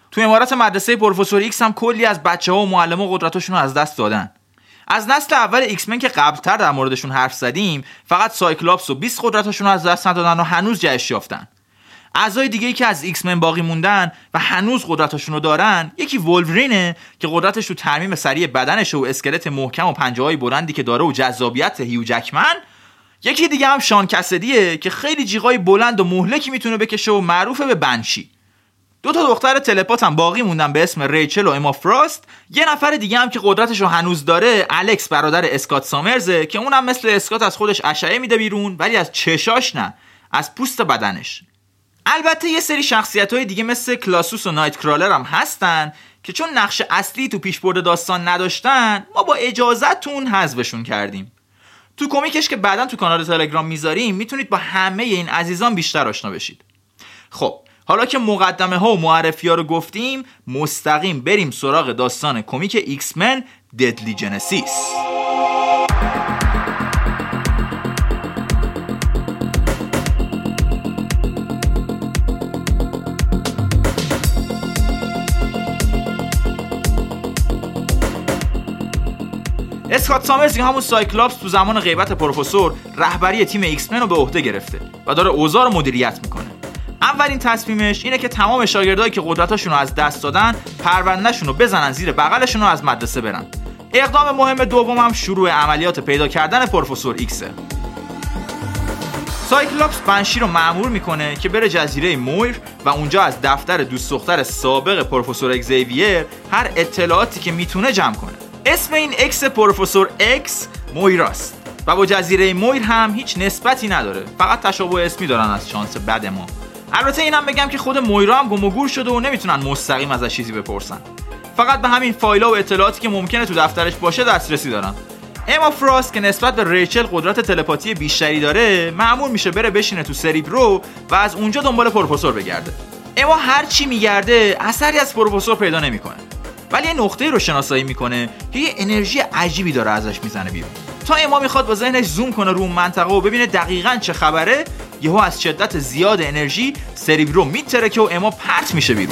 تو امارات مدرسه پروفسور ایکس هم کلی از بچه‌ها و معلم‌ها قدرتاشون رو از دست دادن. از نسل اول ایکس من که قبلتر در موردشون حرف زدیم، فقط سایکلاپس و بیست قدرتاشون رو از دست ندادن و هنوز جهش یافتن. اعضای دیگه‌ای که از ایکس من باقی موندن و هنوز قدرتاشون رو دارن، یکی وولورینه که قدرتش تو ترمیم سریع بدنشه و اسکلت محکم و پنجه‌های بلندی که داره و جذابیت هیو جکمن. یکی دیگه هم شان کسدیه که خیلی جیغای بلند و مهلکی میتونه بکشه و معروفه به بنشی. دو تا دختر تلپات هم باقی موندن به اسم ریچل و اما فراست. یه نفر دیگه هم که قدرتش رو هنوز داره، الکس برادر اسکات سامرزه که اونم مثل اسکات از خودش اشعه میده بیرون، ولی از چشاش نه، از پوست بدنش. البته یه سری شخصیت‌های دیگه مثل کلاسوس و نایت کرالر هم هستن که چون نقش اصلی تو پیشبرد داستان نداشتن، ما با اجازهتون حذفشون کردیم. تو کمیکش که بعداً تو کانال تلگرام میذاریم، میتونید با همه این عزیزان بیشتر آشنا بشید. خب حالا که مقدمه ها و معرفی ها رو گفتیم، مستقیم بریم سراغ داستان کمیک ایکس من ددلی جنسیس. اسکات سامرز که همون سایکلاپس تو زمان غیبت پروفسور رهبری تیم ایکس من رو به عهده گرفته و داره اوضاع رو مدیریت میکنه. اولین تصمیمش اینه که تمام شاگردایی که قدرتاشون رو از دست دادن پروندهشون رو بزنن زیر بغلشون و از مدرسه برن. اقدام مهم دوم هم شروع عملیات پیدا کردن پروفسور ایکسه. سایکلاپس بنشی رو مأمور میکنه که بره جزیره مویر و اونجا از دفتر دوست دختر سابق پروفسور اگزیویر هر اطلاعاتی که میتونه جمع کنه. اسم این اکس پروفسور اکس مویراست و با جزیره مویر هم هیچ نسبتی نداره، فقط تشابه اسمی دارن از شانس بد ما. البته اینم بگم که خود مویرا هم گم و گور شده و نمیتونن مستقیم ازش چیزی بپرسن، فقط به همین فایل‌ها و اطلاعاتی که ممکنه تو دفترش باشه دسترسی دارن. اما فراست که نسبت به ریچل قدرت تلپاتی بیشتری داره، مأمور میشه بره بشینه تو سریبرو و از اونجا دنبال پروفسور بگرده. اما هر چی میگرده اثری از پروفسور پیدا نمیکنه، ولی یه نقطه رو شناسایی میکنه که یه انرژی عجیبی داره ازش میزنه بیرون. تا اما میخواد با ذهنش زوم کنه رو اون منطقه و ببینه دقیقاً چه خبره، یهو از شدت زیاد انرژی سریبرو میترکه و اما پرت میشه بیرون.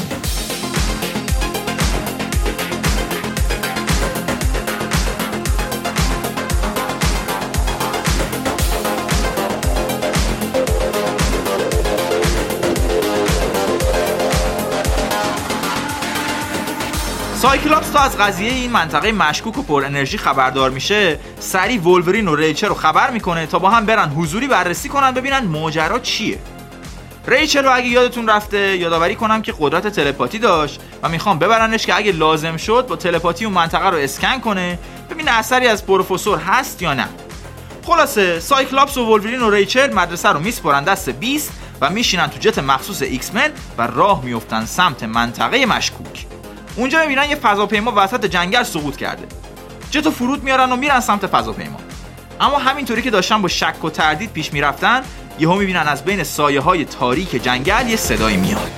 سایکلاپس تا از قضیه این منطقه مشکوک و پر انرژی خبردار میشه، سریع وولورین و ریچل رو خبر میکنه تا با هم برن حضوری بررسی کنن ببینن ماجرا چیه. ریچل رو اگه یادتون رفته یادآوری کنم که قدرت تلپاتی داشت و میخوام ببرنش که اگه لازم شد با تلپاتی اون منطقه رو اسکن کنه ببینه اثری از پروفسور هست یا نه. خلاصه سایکلاپس و وولورین و ریچل مدرسه رو میسپرن دست بیست و میشینن تو جت مخصوص ایکس من و راه میافتن سمت منطقه مشکوک. اونجا میبینن یه فضاپیما وسط جنگل سقوط کرده. جتو فرود میارن و میرن سمت فضاپیما. اما همینطوری که داشتن با شک و تردید پیش میرفتن، یهو میبینن از بین سایه‌های تاریک جنگل یه صدایی میاد.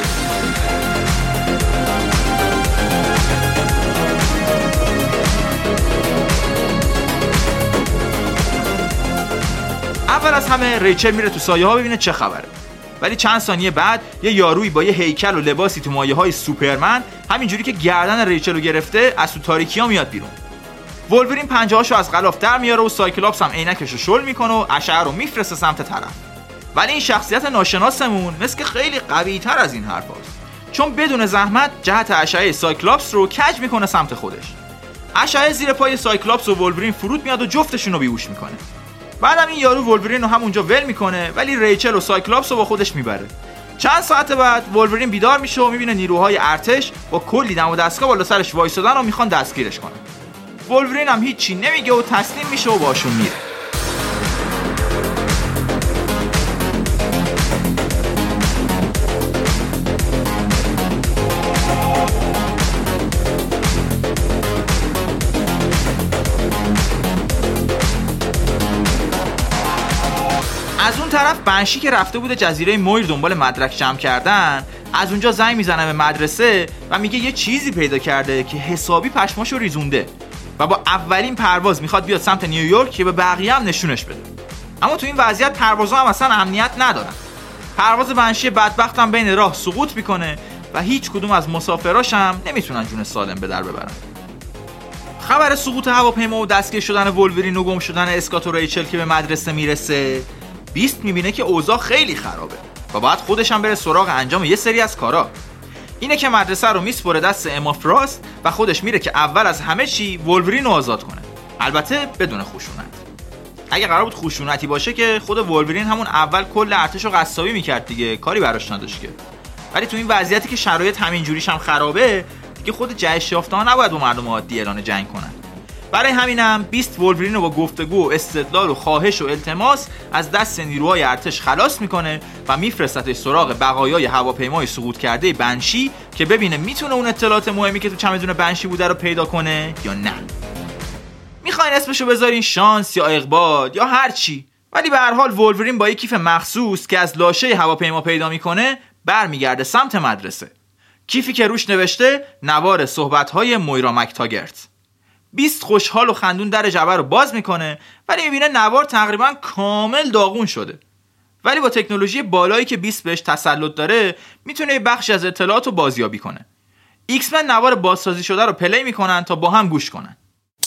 اول از همه ریچل میره تو سایه‌ها ببینه چه خبره. ولی چند ثانیه بعد یه یارویی با یه هیکل و لباسی تو مایه‌های سوپرمن همینجوری که گردن ریچل رو گرفته از تو تاریکی‌ها میاد بیرون. وولورین پنجه‌هاشو از غلاف در میاره و سایکلاپس هم عینکش رو شل میکنه و اشعه رو میفرسته سمت طرف. ولی این شخصیت ناشناسمون مثل که خیلی قوی‌تر از این حرفاست، چون بدون زحمت جهت اشعه سایکلاپس رو کج میکنه سمت خودش. اشعه زیر پای سایکلاپس و وولورین فرود میاد و جفتشون رو بیهوش میکنه. بعدم این یارو وولورین رو همونجا ول میکنه، ولی ریچل و سایکلاپس رو با خودش میبره. چند ساعت بعد وولورین بیدار میشه و میبینه نیروهای ارتش با کلی دم و دستگاه بالا سرش وایسادن و میخوان دستگیرش کنن. وولورین هم هیچی نمیگه و تسلیم میشه و باشون میره. از اون طرف بنشی که رفته بوده جزیره مویر دنبال مدرک جمع کردن، از اونجا زنگ میزنه به مدرسه و میگه یه چیزی پیدا کرده که حسابی پشماشو ریزونده و با اولین پرواز میخواد بیاد سمت نیویورک که به بقیه هم نشونش بده. اما تو این وضعیت پروازها هم اصلا امنیت ندارن. پرواز بنشی بدبخت هم بین راه سقوط میکنه و هیچ کدوم از مسافراش هم نمیتونن جون سالم به در ببرن. خبر سقوط هواپیما و دستگیر شدن ولورین و گم شدن اسکات و ریچل که به مدرسه میرسه، بیست میبینه که اوضاع خیلی خرابه و باید خودش هم بره سراغ انجام یه سری از کارا. اینه که مدرسه رو میسپره دست اما فراست و خودش میره که اول از همه چی ولورین رو آزاد کنه، البته بدون خشونت. اگه قرار بود خشونتی باشه که خود ولورین همون اول کل ارتش رو قصابی میکرد دیگه، کاری براش نداشت که. ولی تو این وضعیتی که شرایط همین جوریش هم خرابه دیگه، خود جهش یافته‌ها نباید با مردم عادی اعلان جنگ کنن. برای همینم بیست ولورین رو با گفتگو و استدلال و خواهش و التماس از دست نیروهای ارتش خلاص میکنه و میفرستتش سراغ بقایای هواپیمای سقوط کرده بنشی که ببینه میتونه اون اطلاعات مهمی که تو چمدون بنشی بوده رو پیدا کنه یا نه. میخواین اسمشو بذارین شانس یا اقبال یا هر چی، ولی به هر حال ولورین با یک کیف مخصوص که از لاشه هواپیما پیدا میکنه برمیگرده سمت مدرسه. کیفی که روش نوشته نوار صحبت‌های مویرا مکتاگرت. بیست خوشحال و خندون در جعبه رو باز میکنه ولی میبینه نوار تقریبا کامل داغون شده. ولی با تکنولوژی بالایی که بیست بهش تسلط داره میتونه یه بخشی از اطلاعات رو بازیابی کنه. ایکس من نوار بازسازی شده رو پلی میکنن تا با هم گوش کنن.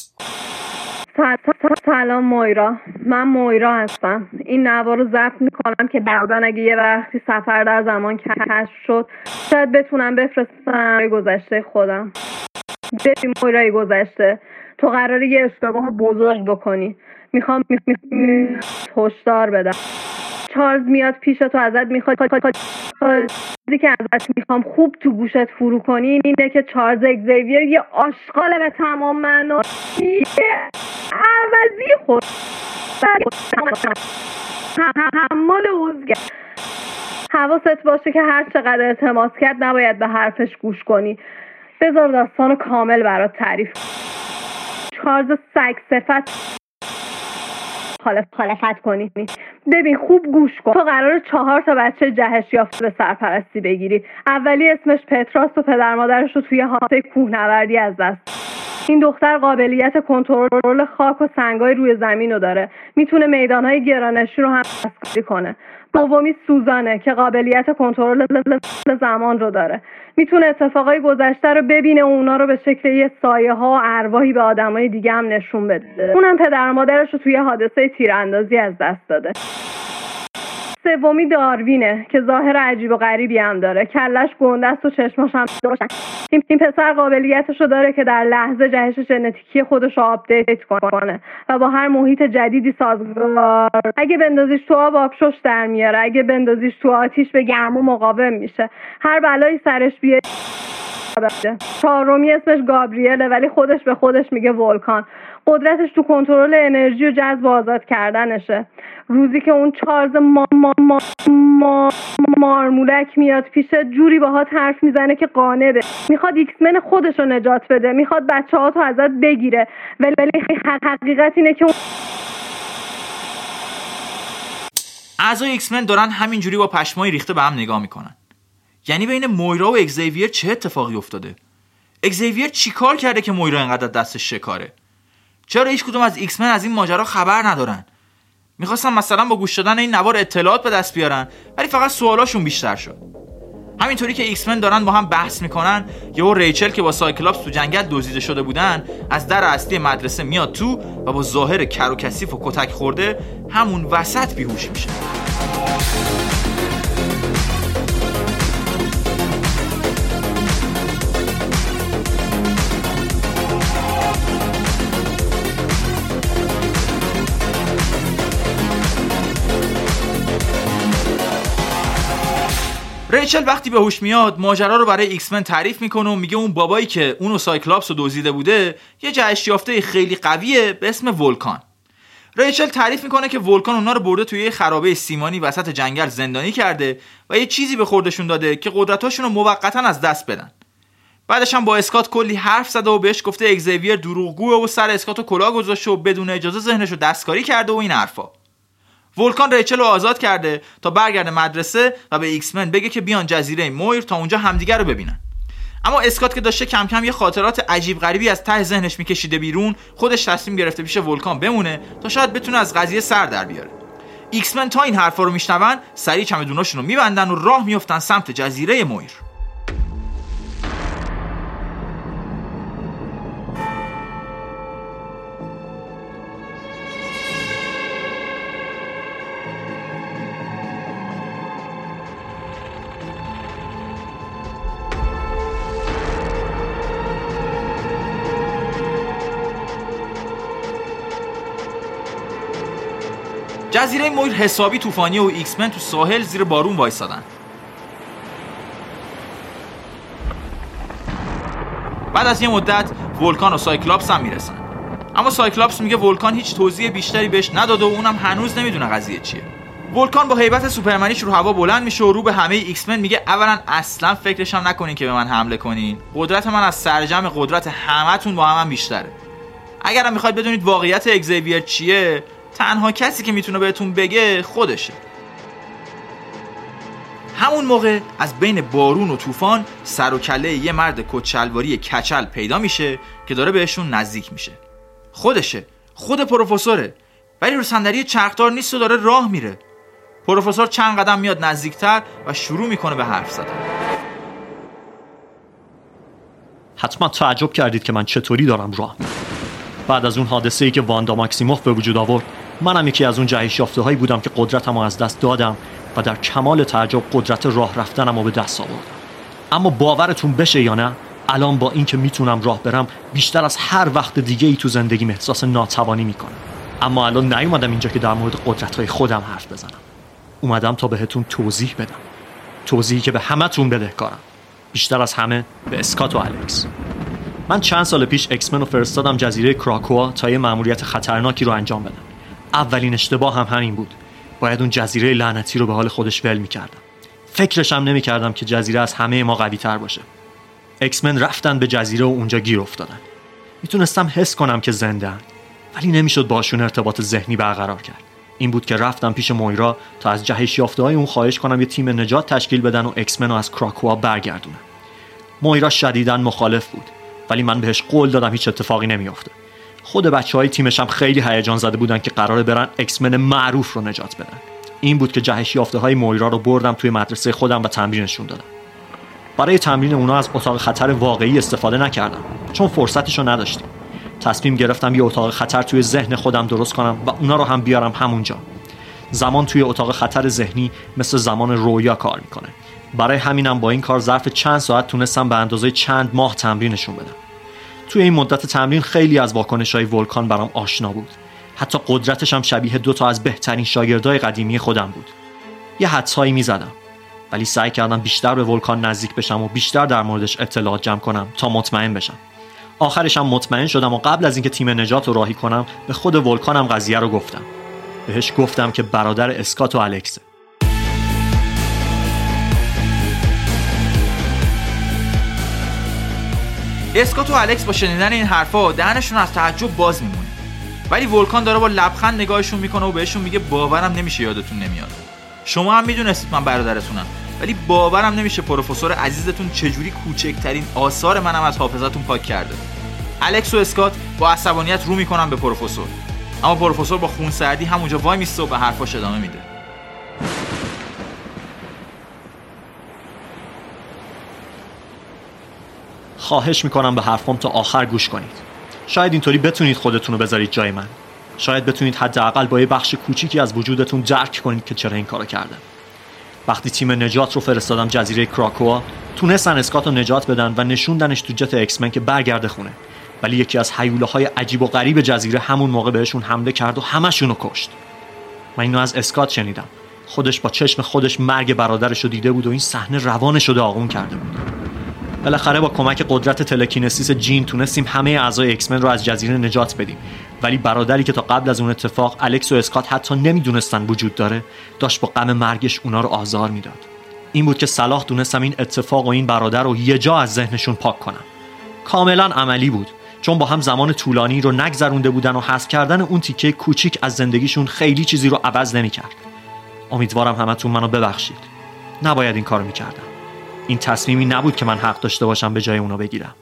سلام مویرا، من مویرا هستم. این نوار رو ضبط میکنم که بعداً اگه یه وقتی سفر در زمان کشف شد شاید بتونم بفرستم گذشته خودم. ببین مویرای گذشته، تو قراره یه اشتباه بزرگ بکنی. میخوام هشدار بدم. چارلز میاد پیش تو، ازت میخواد چیزی که ازت میخوام خوب تو گوشت فرو کنی اینه که چارلز اگزیویر یه آشغاله به تمام معنا، یه عوضی خود حمال عوضگر. حواست باشه که هر چقدر التماس کرد نباید به حرفش گوش کنی. بذار داستانو کامل برات تعریف. چارلز سگ صفت خالفت کنی. ببین خوب گوش کن. تو قراره چهار تا بچه جهش یافته به سرپرستی بگیری. اولی اسمش پتراست و پدر مادرش رو توی حادثه کوهنوردی از دست. این دختر قابلیت کنترل خاک و سنگای روی زمین رو داره. میتونه میدانهای گرانشی رو هم دستکاری کنه. دومی سوزانه که قابلیت کنترل زمان رو داره. میتونه اتفاقای گذشته رو ببینه و اونا رو به شکل یه سایه ها و ارواحی به آدمای دیگه هم نشون بده. اونم پدر مادرش رو توی حادثه تیراندازی از دست داده. سومی داروینه که ظاهر عجیب و غریبی هم داره. کلش گنده است و چشماش هم درشتن. این, این پسر قابلیتش رو داره که در لحظه جهش ژنتیکی خودش رو آپدیت کنه و با هر محیط جدیدی سازگار. اگه بندازیش تو آب آبشوش در میاره، اگه بندازیش تو آتیش به گرما مقاوم میشه. هر بلایی سرش بیاد. چهارمی اسمش گابریله ولی خودش به خودش میگه ولکان. قدرتش تو کنترل انرژی و جذب و آزاد کردنشه. روزی که اون چارلز ما ما ما ما مارمولک میاد پیش، جوری باهات حرف میزنه که قانع بشه. میخواد ایکس من خودش رو نجات بده، میخواد بچه ها تو ازت بگیره، ولی حقیقت اینه که اعضای ایکس من دارن همینجوری با پشمای ریخته به هم نگاه میکنن. یعنی بین مویرا و اگزیویر چه اتفاقی افتاده؟ اگزیویر چیکار کرده که مویرا اینقدر دستش شکاره؟ چرا هیچ کدوم از ایکس من از این ماجرا خبر ندارن؟ میخواستن مثلا با گوش دادن این نوار اطلاعات به دست بیارن، ولی فقط سوالاشون بیشتر شد. همینطوری که ایکس من دارن با هم بحث میکنن، یهو ریچل که با سایکلاپس تو جنگل دزدیده شده بودن از در اصلی مدرسه میاد تو و با ظاهر کر و کثیف و کتک خورده همون وسط بیهوش میشه. ریچل وقتی به هوش میاد ماجرا رو برای ایکس من تعریف میکنه و میگه اون بابایی که اونو سایکلاپس رو دزدیده بوده یه جهش یافته خیلی قویه به اسم ولکان. ریچل تعریف میکنه که ولکان اونا رو برده توی یه خرابه سیمانی وسط جنگل زندانی کرده و یه چیزی به خوردشون داده که قدرتاشون رو موقتا از دست بدن. بعدش هم با اسکات کلی حرف زده و بهش گفته اگزیویر دروغگوه و سر اسکاتو کلاه گذاشته و بدون اجازه ذهنشو دستکاری کرده و این حرفا. ولکان ریچل رو آزاد کرده تا برگرده مدرسه و به ایکس من بگه که بیان جزیره مویر تا اونجا همدیگه رو ببینن. اما اسکات که داشته کم کم یه خاطرات عجیب غریبی از ته ذهنش میکشیده بیرون، خودش تصمیم گرفته پیش ولکان بمونه تا شاید بتونه از قضیه سر در بیاره. ایکس من تا این حرفا رو میشنون سریع چمدوناشون رو میبندن و راه میافتن سمت جزیره مویر. جزیره مویر حسابی طوفانیه و ایکس من تو ساحل زیر بارون وایسادن. بعد از یه مدت ولکان و سایکلاپس هم میرسن، اما سایکلاپس میگه ولکان هیچ توضیح بیشتری بهش نداده و اونم هنوز نمیدونه قضیه چیه. ولکان با هیبت سوپرمنیش رو هوا بلند میشه و رو به همه ایکس من میگه اولا اصلا فکرش هم نکنین که به من حمله کنین. قدرت من از سرجم قدرت همتون با هم, هم بیشتره. اگرم میخواید بدونید واقعیت اگزیویر چیه، تنها کسی که میتونه بهتون بگه خودشه. همون موقع از بین بارون و طوفان سر و کله یه مرد کچلواری کچل پیدا میشه که داره بهشون نزدیک میشه. خودشه، خود پروفسوره، ولی رو صندلی چرخدار نیست و داره راه میره. پروفسور چند قدم میاد نزدیکتر و شروع میکنه به حرف زدن. حتما تعجب کردید که من چطوری دارم راه میرم. بعد از اون حادثه‌ای که واندا ماکسیموف به وجود آورد، منم یکی از اون جهش یافته‌هایی بودم که قدرتمو از دست دادم و در کمال تعجب قدرت راه رفتنمو به دست آوردم. اما باورتون بشه یا نه، الان با این که میتونم راه برم بیشتر از هر وقت دیگه ای تو زندگیم احساس ناتوانی میکنم. اما الان نیومدم اینجا که در مورد قدرت‌های خودم حرف بزنم. اومدم تا بهتون توضیح بدم. توضیحی که به همتون بدهکارم. بیشتر از همه به اسکات و الکس. من چند سال پیش ایکس من رو فرستادم جزیره کراکوا تا یه مأموریت خطرناکی رو انجام بدم. اولین اشتباه هم همین بود. باید اون جزیره لعنتی رو به حال خودش ول می‌کردم. فکرش هم نمی‌کردم که جزیره از همه ما قوی‌تر باشه. ایکس من رفتن به جزیره و اونجا گیر افتادن. میتونستم حس کنم که زنده‌ان، ولی نمیشد باشون ارتباط ذهنی برقرار کرد. این بود که رفتم پیش مویرا تا از جهش یافته‌های اون خواهش کنم یه تیم نجات تشکیل بدن و ایکس من رو از کراکوا برگردونن. مویرا شدیداً مخالف بود، ولی من بهش قول دادم هیچ اتفاقی نمیافته. خود بچه‌های تیمش هم خیلی هیجان زده بودن که قراره برن ایکس من معروف رو نجات بدن. این بود که جهش یافته‌های مویرا رو بردم توی مدرسه خودم و تمرینشون دادم. برای تمرین اونا از اتاق خطر واقعی استفاده نکردم، چون فرصتش رو نداشتیم. تصمیم گرفتم یه اتاق خطر توی ذهن خودم درست کنم و اونا رو هم بیارم همونجا. زمان توی اتاق خطر ذهنی مثل زمان رویا کار میکنه. برای همینم با این کار ظرف چند ساعت تونستم به اندازه چند ماه تمرینشون بدم. توی این مدت تمرین خیلی از واکنش‌های ولکان برام آشنا بود. حتی قدرتش هم شبیه دو تا از بهترین شاگردای قدیمی خودم بود. یه حدسایی میزدم، ولی سعی کردم بیشتر به ولکان نزدیک بشم و بیشتر در موردش اطلاعات جمع کنم تا مطمئن بشم. آخرش هم مطمئن شدم و قبل از اینکه تیم نجات رو راهی کنم به خود ولکانم قضیه رو گفتم. بهش گفتم که برادر اسکات و الکسه. اسکات و الکس با شنیدن این حرفا دهنشون از تعجب باز میمونه، ولی ولکان داره با لبخند نگاهشون میکنه و بهشون میگه باورم نمیشه یادتون نمیاد. شما هم میدونستید من برادرتونم، ولی باورم نمیشه پروفسور عزیزتون چجوری کوچکترین آثار منم از حافظتون پاک کرده. الکس و اسکات با عصبانیت رو میکنن به پروفسور، اما پروفسور با خونسردی همونجا وای میسته و به حرفاش ادامه میده. خواهش میکنم به حرفام تا آخر گوش کنید. شاید اینطوری بتونید خودتون رو بذارید جای من. شاید بتونید حداقل با یه بخش کوچیکی از وجودتون درک کنید که چرا این کارو کردم. وقتی تیم نجات رو فرستادم جزیره کراکوا، تونستن اسکات رو نجات بدن و نشوندنش تو جت ایکس من که برگرده خونه. ولی یکی از هیولاهای عجیب و غریب جزیره همون موقع بهشون حمله کرد و همشون رو کشت. من اینو از اسکات شنیدم. خودش با چشم خودش مرگ برادرش رو دیده بود و این صحنه روانش رو داغون کرده بود. بالاخره با کمک قدرت تلکینسیس جین تونستیم همه اعضای ایکس من رو از جزیره نجات بدیم، ولی برادری که تا قبل از اون اتفاق الکس و اسکات حتی نمیدونستن وجود داره، داشت با غم مرگش اونا رو آزار میداد. این بود که صلاح دونستم این اتفاق و این برادر رو یه جا از ذهنشون پاک کنم. کاملا عملی بود، چون با هم زمان طولانی رو نگذرونده بودن و حذف کردن اون تیکه کوچیک از زندگیشون خیلی چیزی رو عوض نمی‌کرد. امیدوارم همتون منو ببخشید. نباید این کارو می‌کردم. این تصمیمی نبود که من حق داشته باشم به جای اونا بگیرم.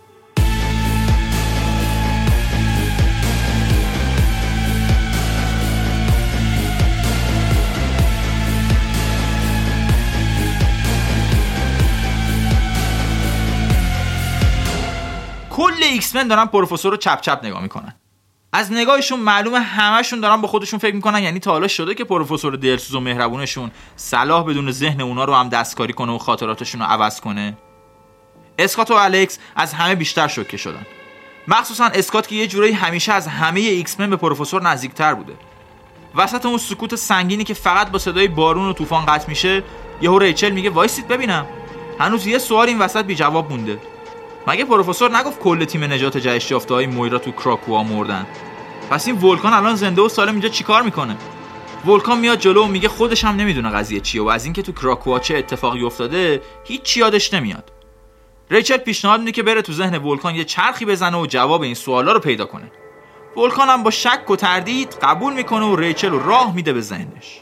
کل ایکس من دارن پروفسور رو چپ چپ نگاه میکنن. از نگاهشون معلومه همشون دارن با خودشون فکر میکنن یعنی تا حالا شده که پروفسور دلسوز و مهربونشون صلاح بدون ذهن اونا رو هم دستکاری کنه و خاطراتشون رو عوض کنه؟ اسکات و الکس از همه بیشتر شوکه شدن، مخصوصا اسکات که یه جورایی همیشه از همه ایکس من به پروفسور نزدیکتر بوده. وسط اون سکوت سنگینی که فقط با صدای بارون و طوفان قطع میشه، یهو ریچل میگه وایسید ببینم. هنوز یه سوال این وسط بی جواب مونده. مگه پروفسور نگفت کل تیم نجات جهش یافته‌های مویرا تو کراکوا مردن؟ پس این ولکان الان زنده و سالم اینجا چیکار میکنه؟ ولکان میاد جلو و میگه خودش هم نمیدونه قضیه چیه و از اینکه تو کراکوا چه اتفاقی افتاده هیچ یادش نمیاد. ریچل پیشنهاد میده که بره تو ذهن ولکان یه چرخی بزنه و جواب این سوالا رو پیدا کنه. ولکان هم با شک و تردید قبول میکنه و ریچل رو راه میده به ذهنش.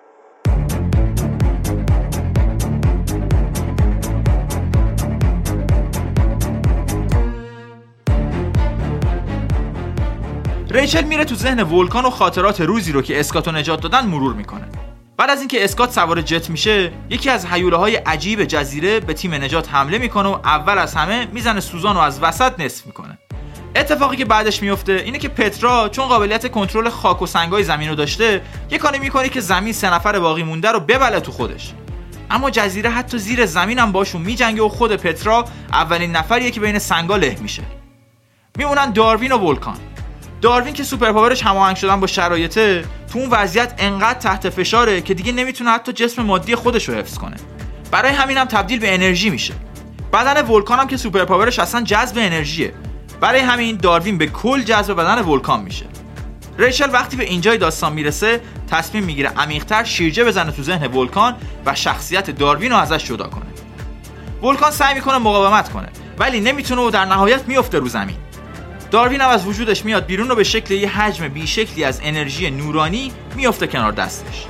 ریچل میره تو ذهن ولکان و خاطرات روزی رو که اسکاتو نجات دادن مرور میکنه. بعد از اینکه اسکات سوار جت میشه، یکی از هیولاهای عجیب جزیره به تیم نجات حمله میکنه و اول از همه میزنه سوزان رو از وسط نصف میکنه. اتفاقی که بعدش میفته اینه که پترا چون قابلیت کنترل خاک و سنگای زمین رو داشته، یه کاری میکنه که زمین سه نفر باقی مونده رو ببله تو خودش. اما جزیره حتی زیر زمین هم باشون میجنگه و خود پترا اولین نفریه که بین سنگا له میشه. میمونن داروین و ولکان. داروین که سوپر پاورش هماهنگ شدن با شرایطه، تو اون وضعیت انقدر تحت فشاره که دیگه نمیتونه حتی جسم مادی خودش رو حفظ کنه. برای همین هم تبدیل به انرژی میشه. بدن ولکان هم که سوپر پاورش اصلا جذب انرژیه. برای همین داروین به کل جذب بدن ولکان میشه. ریچل وقتی به اینجای داستان میرسه، تصمیم میگیره عمیق‌تر شیرجه بزنه تو ذهن ولکان و شخصیت داروین رو ازش جدا کنه. ولکان سعی میکنه مقاومت کنه، ولی نمیتونه و در نهایت میفته رو زمین. داروین هم از وجودش میاد بیرون و به شکل یه حجم بیشکلی از انرژی نورانی میفته کنار دستش.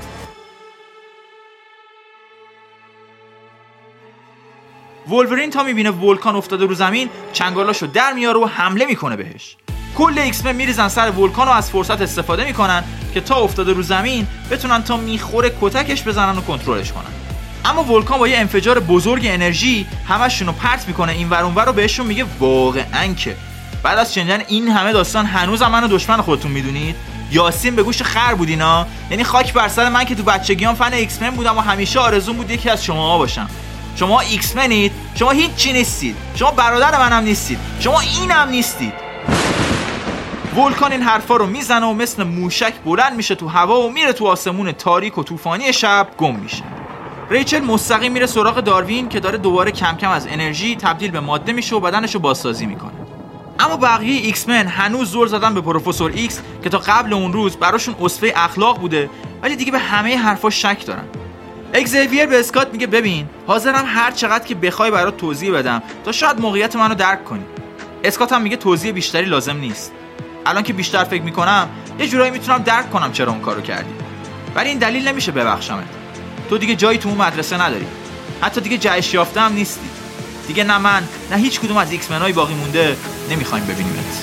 وولورین تا میبینه ولکان افتاده رو زمین، چنگالاشو در میاره و حمله میکنه بهش. کل ایکس من میریزن سر ولکان و از فرصت استفاده میکنن که تا افتاده رو زمین بتونن تا میخوره کتکش بزنن و کنترلش کنن. اما ولکان با یه انفجار بزرگ انرژی همشونو پرت میکنه این ور اون ور و بهشون میگه واقعاً که بعد از شنیدن این همه داستان هنوز هم منو دشمن خودتون میدونید؟ یاسین به گوش خر بود اینا. یعنی خاک بر سر من که تو بچگیام فن ایکس من بودم و همیشه آرزوم بود یکی از شماها باشم. شما ایکس منید؟ شما هیچ چی نیستید. شما برادر منم نیستید. شما اینم نیستید. ولکان این حرفا رو میزنه و مثل موشک بلند میشه تو هوا و میره تو آسمون تاریک و طوفانی شب گم میشه. ریچل مستقیم میره سراغ داروین که داره دوباره کم کم از انرژی تبدیل به ماده میشه و بدنشو بازسازی میکنه. اما بقیه ایکس من هنوز زور زدن به پروفسور ایکس که تا قبل اون روز براشون اسوه اخلاق بوده، ولی دیگه به همه حرفاش شک دارن. اگزیویر به اسکات میگه ببین، حاضرم هر چقدر که بخوای برات توضیح بدم تا شاید موقعیت منو درک کنی. اسکات هم میگه توضیح بیشتری لازم نیست. الان که بیشتر فکر میکنم یه جورایی میتونم درک کنم چرا اون کارو کردی. ولی این دلیل نمیشه ببخشمت. تو دیگه جایی تو اون مدرسه نداری. حتی دیگه جهش یافته هم نیستی. دیگه نه من نه هیچ کدوم از ایکس من‌های باقی مونده نمیخوایم ببینیمت.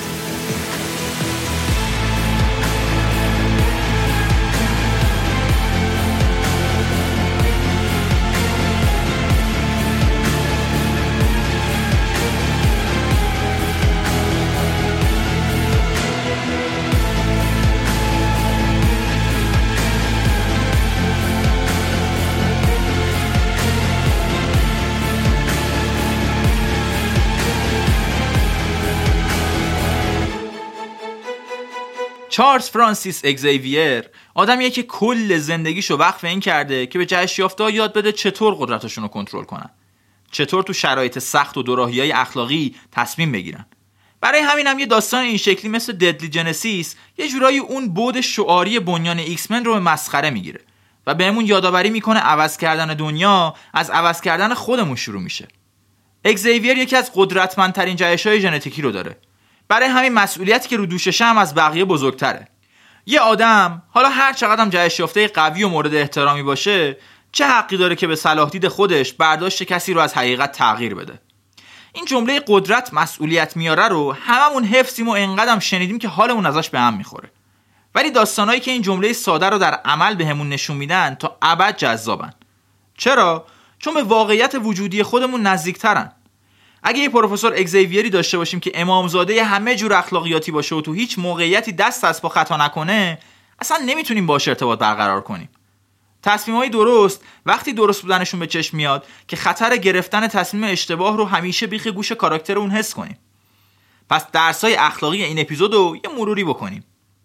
چارلز فرانسیس اگزیویر آدمیه که کل زندگیشو وقف این کرده که به جهش یافته‌ها یاد بده چطور قدرتاشون رو کنترل کنن، چطور تو شرایط سخت و دوراهی‌های اخلاقی تصمیم بگیرن. برای همین هم یه داستان این شکلی مثل ددلی جنسیس یه جورایی اون بعد شعاری بنیان ایکس من رو به مسخره میگیره و بهمون یادآوری میکنه عوض کردن دنیا از عوض کردن خودمون شروع میشه. اگزیویر یکی از قدرتمندترین جهش‌های ژنتیکی رو داره. برای همین مسئولیتی که رو دوشش هم از بقیه بزرگتره. یه آدم حالا هر چقدر هم جهش یافته قوی و مورد احترامی باشه، چه حقی داره که به صلاح دید خودش برداشت کسی رو از حقیقت تغییر بده؟ این جمله قدرت مسئولیت میاره رو هممون حفظیم و انقدرم شنیدیم که حالمون ازش به هم میخوره. ولی داستانایی که این جمله ساده رو در عمل بهمون نشون میدن تا ابد جذابن. چرا؟ چون به واقعیت وجودی خودمون نزدیکترن. اگه یه پروفسور اگزیویری داشته باشیم که امامزاده همه جور اخلاقیاتی باشه و تو هیچ موقعیتی دست از پا خطا نکنه، اصلا نمیتونیم باهاش ارتباط برقرار کنیم. تصمیمای درست وقتی درست بودنشون به چشم میاد که خطر گرفتن تصمیم اشتباه رو همیشه بیخ گوش کاراکتر اون حس کنیم. پس درسای اخلاقی این اپیزودو یه مروری بکنیم.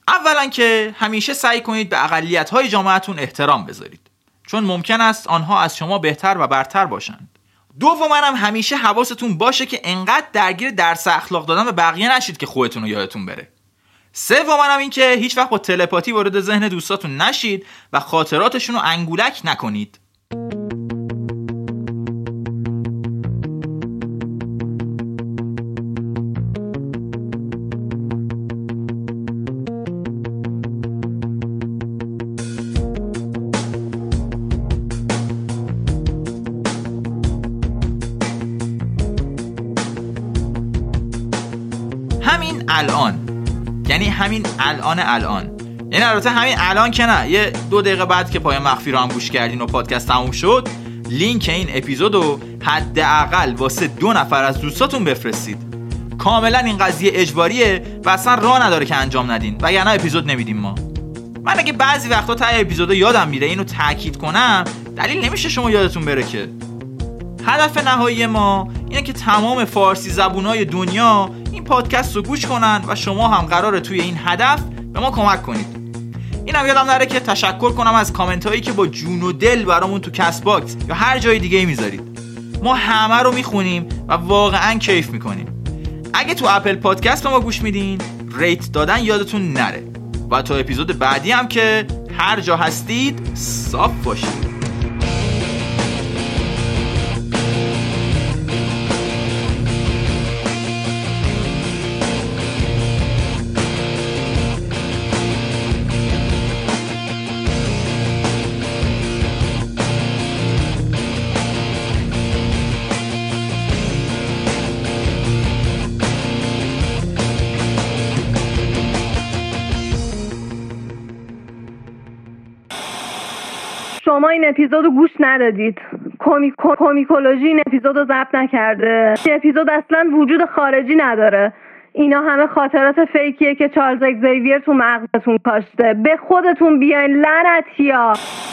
اولا که همیشه سعی کنید به اقلیت‌های جامعهتون احترام بذارید، چون ممکن است آنها از شما بهتر و برتر باشند. دوما هم همیشه حواستون باشه که انقدر درگیر درس اخلاق دادن به بقیه نشید که خودتون رو یادتون بره. سوما هم این که هیچ وقت با تلپاتی وارد ذهن دوستاتون نشید و خاطراتشون رو انگولک نکنید. همین الان، یعنی همین الان الان یعنی البته همین الان که نه، یه دو دقیقه بعد که پایان مخفی رو هم گوش کردین و پادکست تموم شد، لینک این اپیزودو حداقل واسه دو نفر از دوستاتون بفرستید. کاملا این قضیه اجباریه و اصلا راه نداره که انجام ندین، وگرنه اپیزود نمیدیم ما. من اگه بعضی وقتا تا اپیزودا یادم میره اینو تاکید کنم، دلیل نمیشه شما یادتون بره که. هدف نهایی ما اینه که تمام فارسی زبونای دنیا این پادکست رو گوش کنن و شما هم قراره توی این هدف به ما کمک کنید. اینم یادم نره که تشکر کنم از کامنت هایی که با جون و دل برامون تو کست باکس یا هر جای دیگه میذارید. ما همه رو میخونیم و واقعا کیف میکنیم. اگه تو اپل پادکست به ما گوش میدین، ریت دادن یادتون نره. و تا اپیزود بعدی هم که هر جا هستید صاف باشید. شما این اپیزود رو گوش ندادید. کومیک... کومیکولوژی این اپیزود رو ضبط نکرده. این اپیزود اصلا وجود خارجی نداره. اینا همه خاطرات فیکیه که چارلز اگزیویر تو مغزتون کاشته. به خودتون بیاین لعنتیا.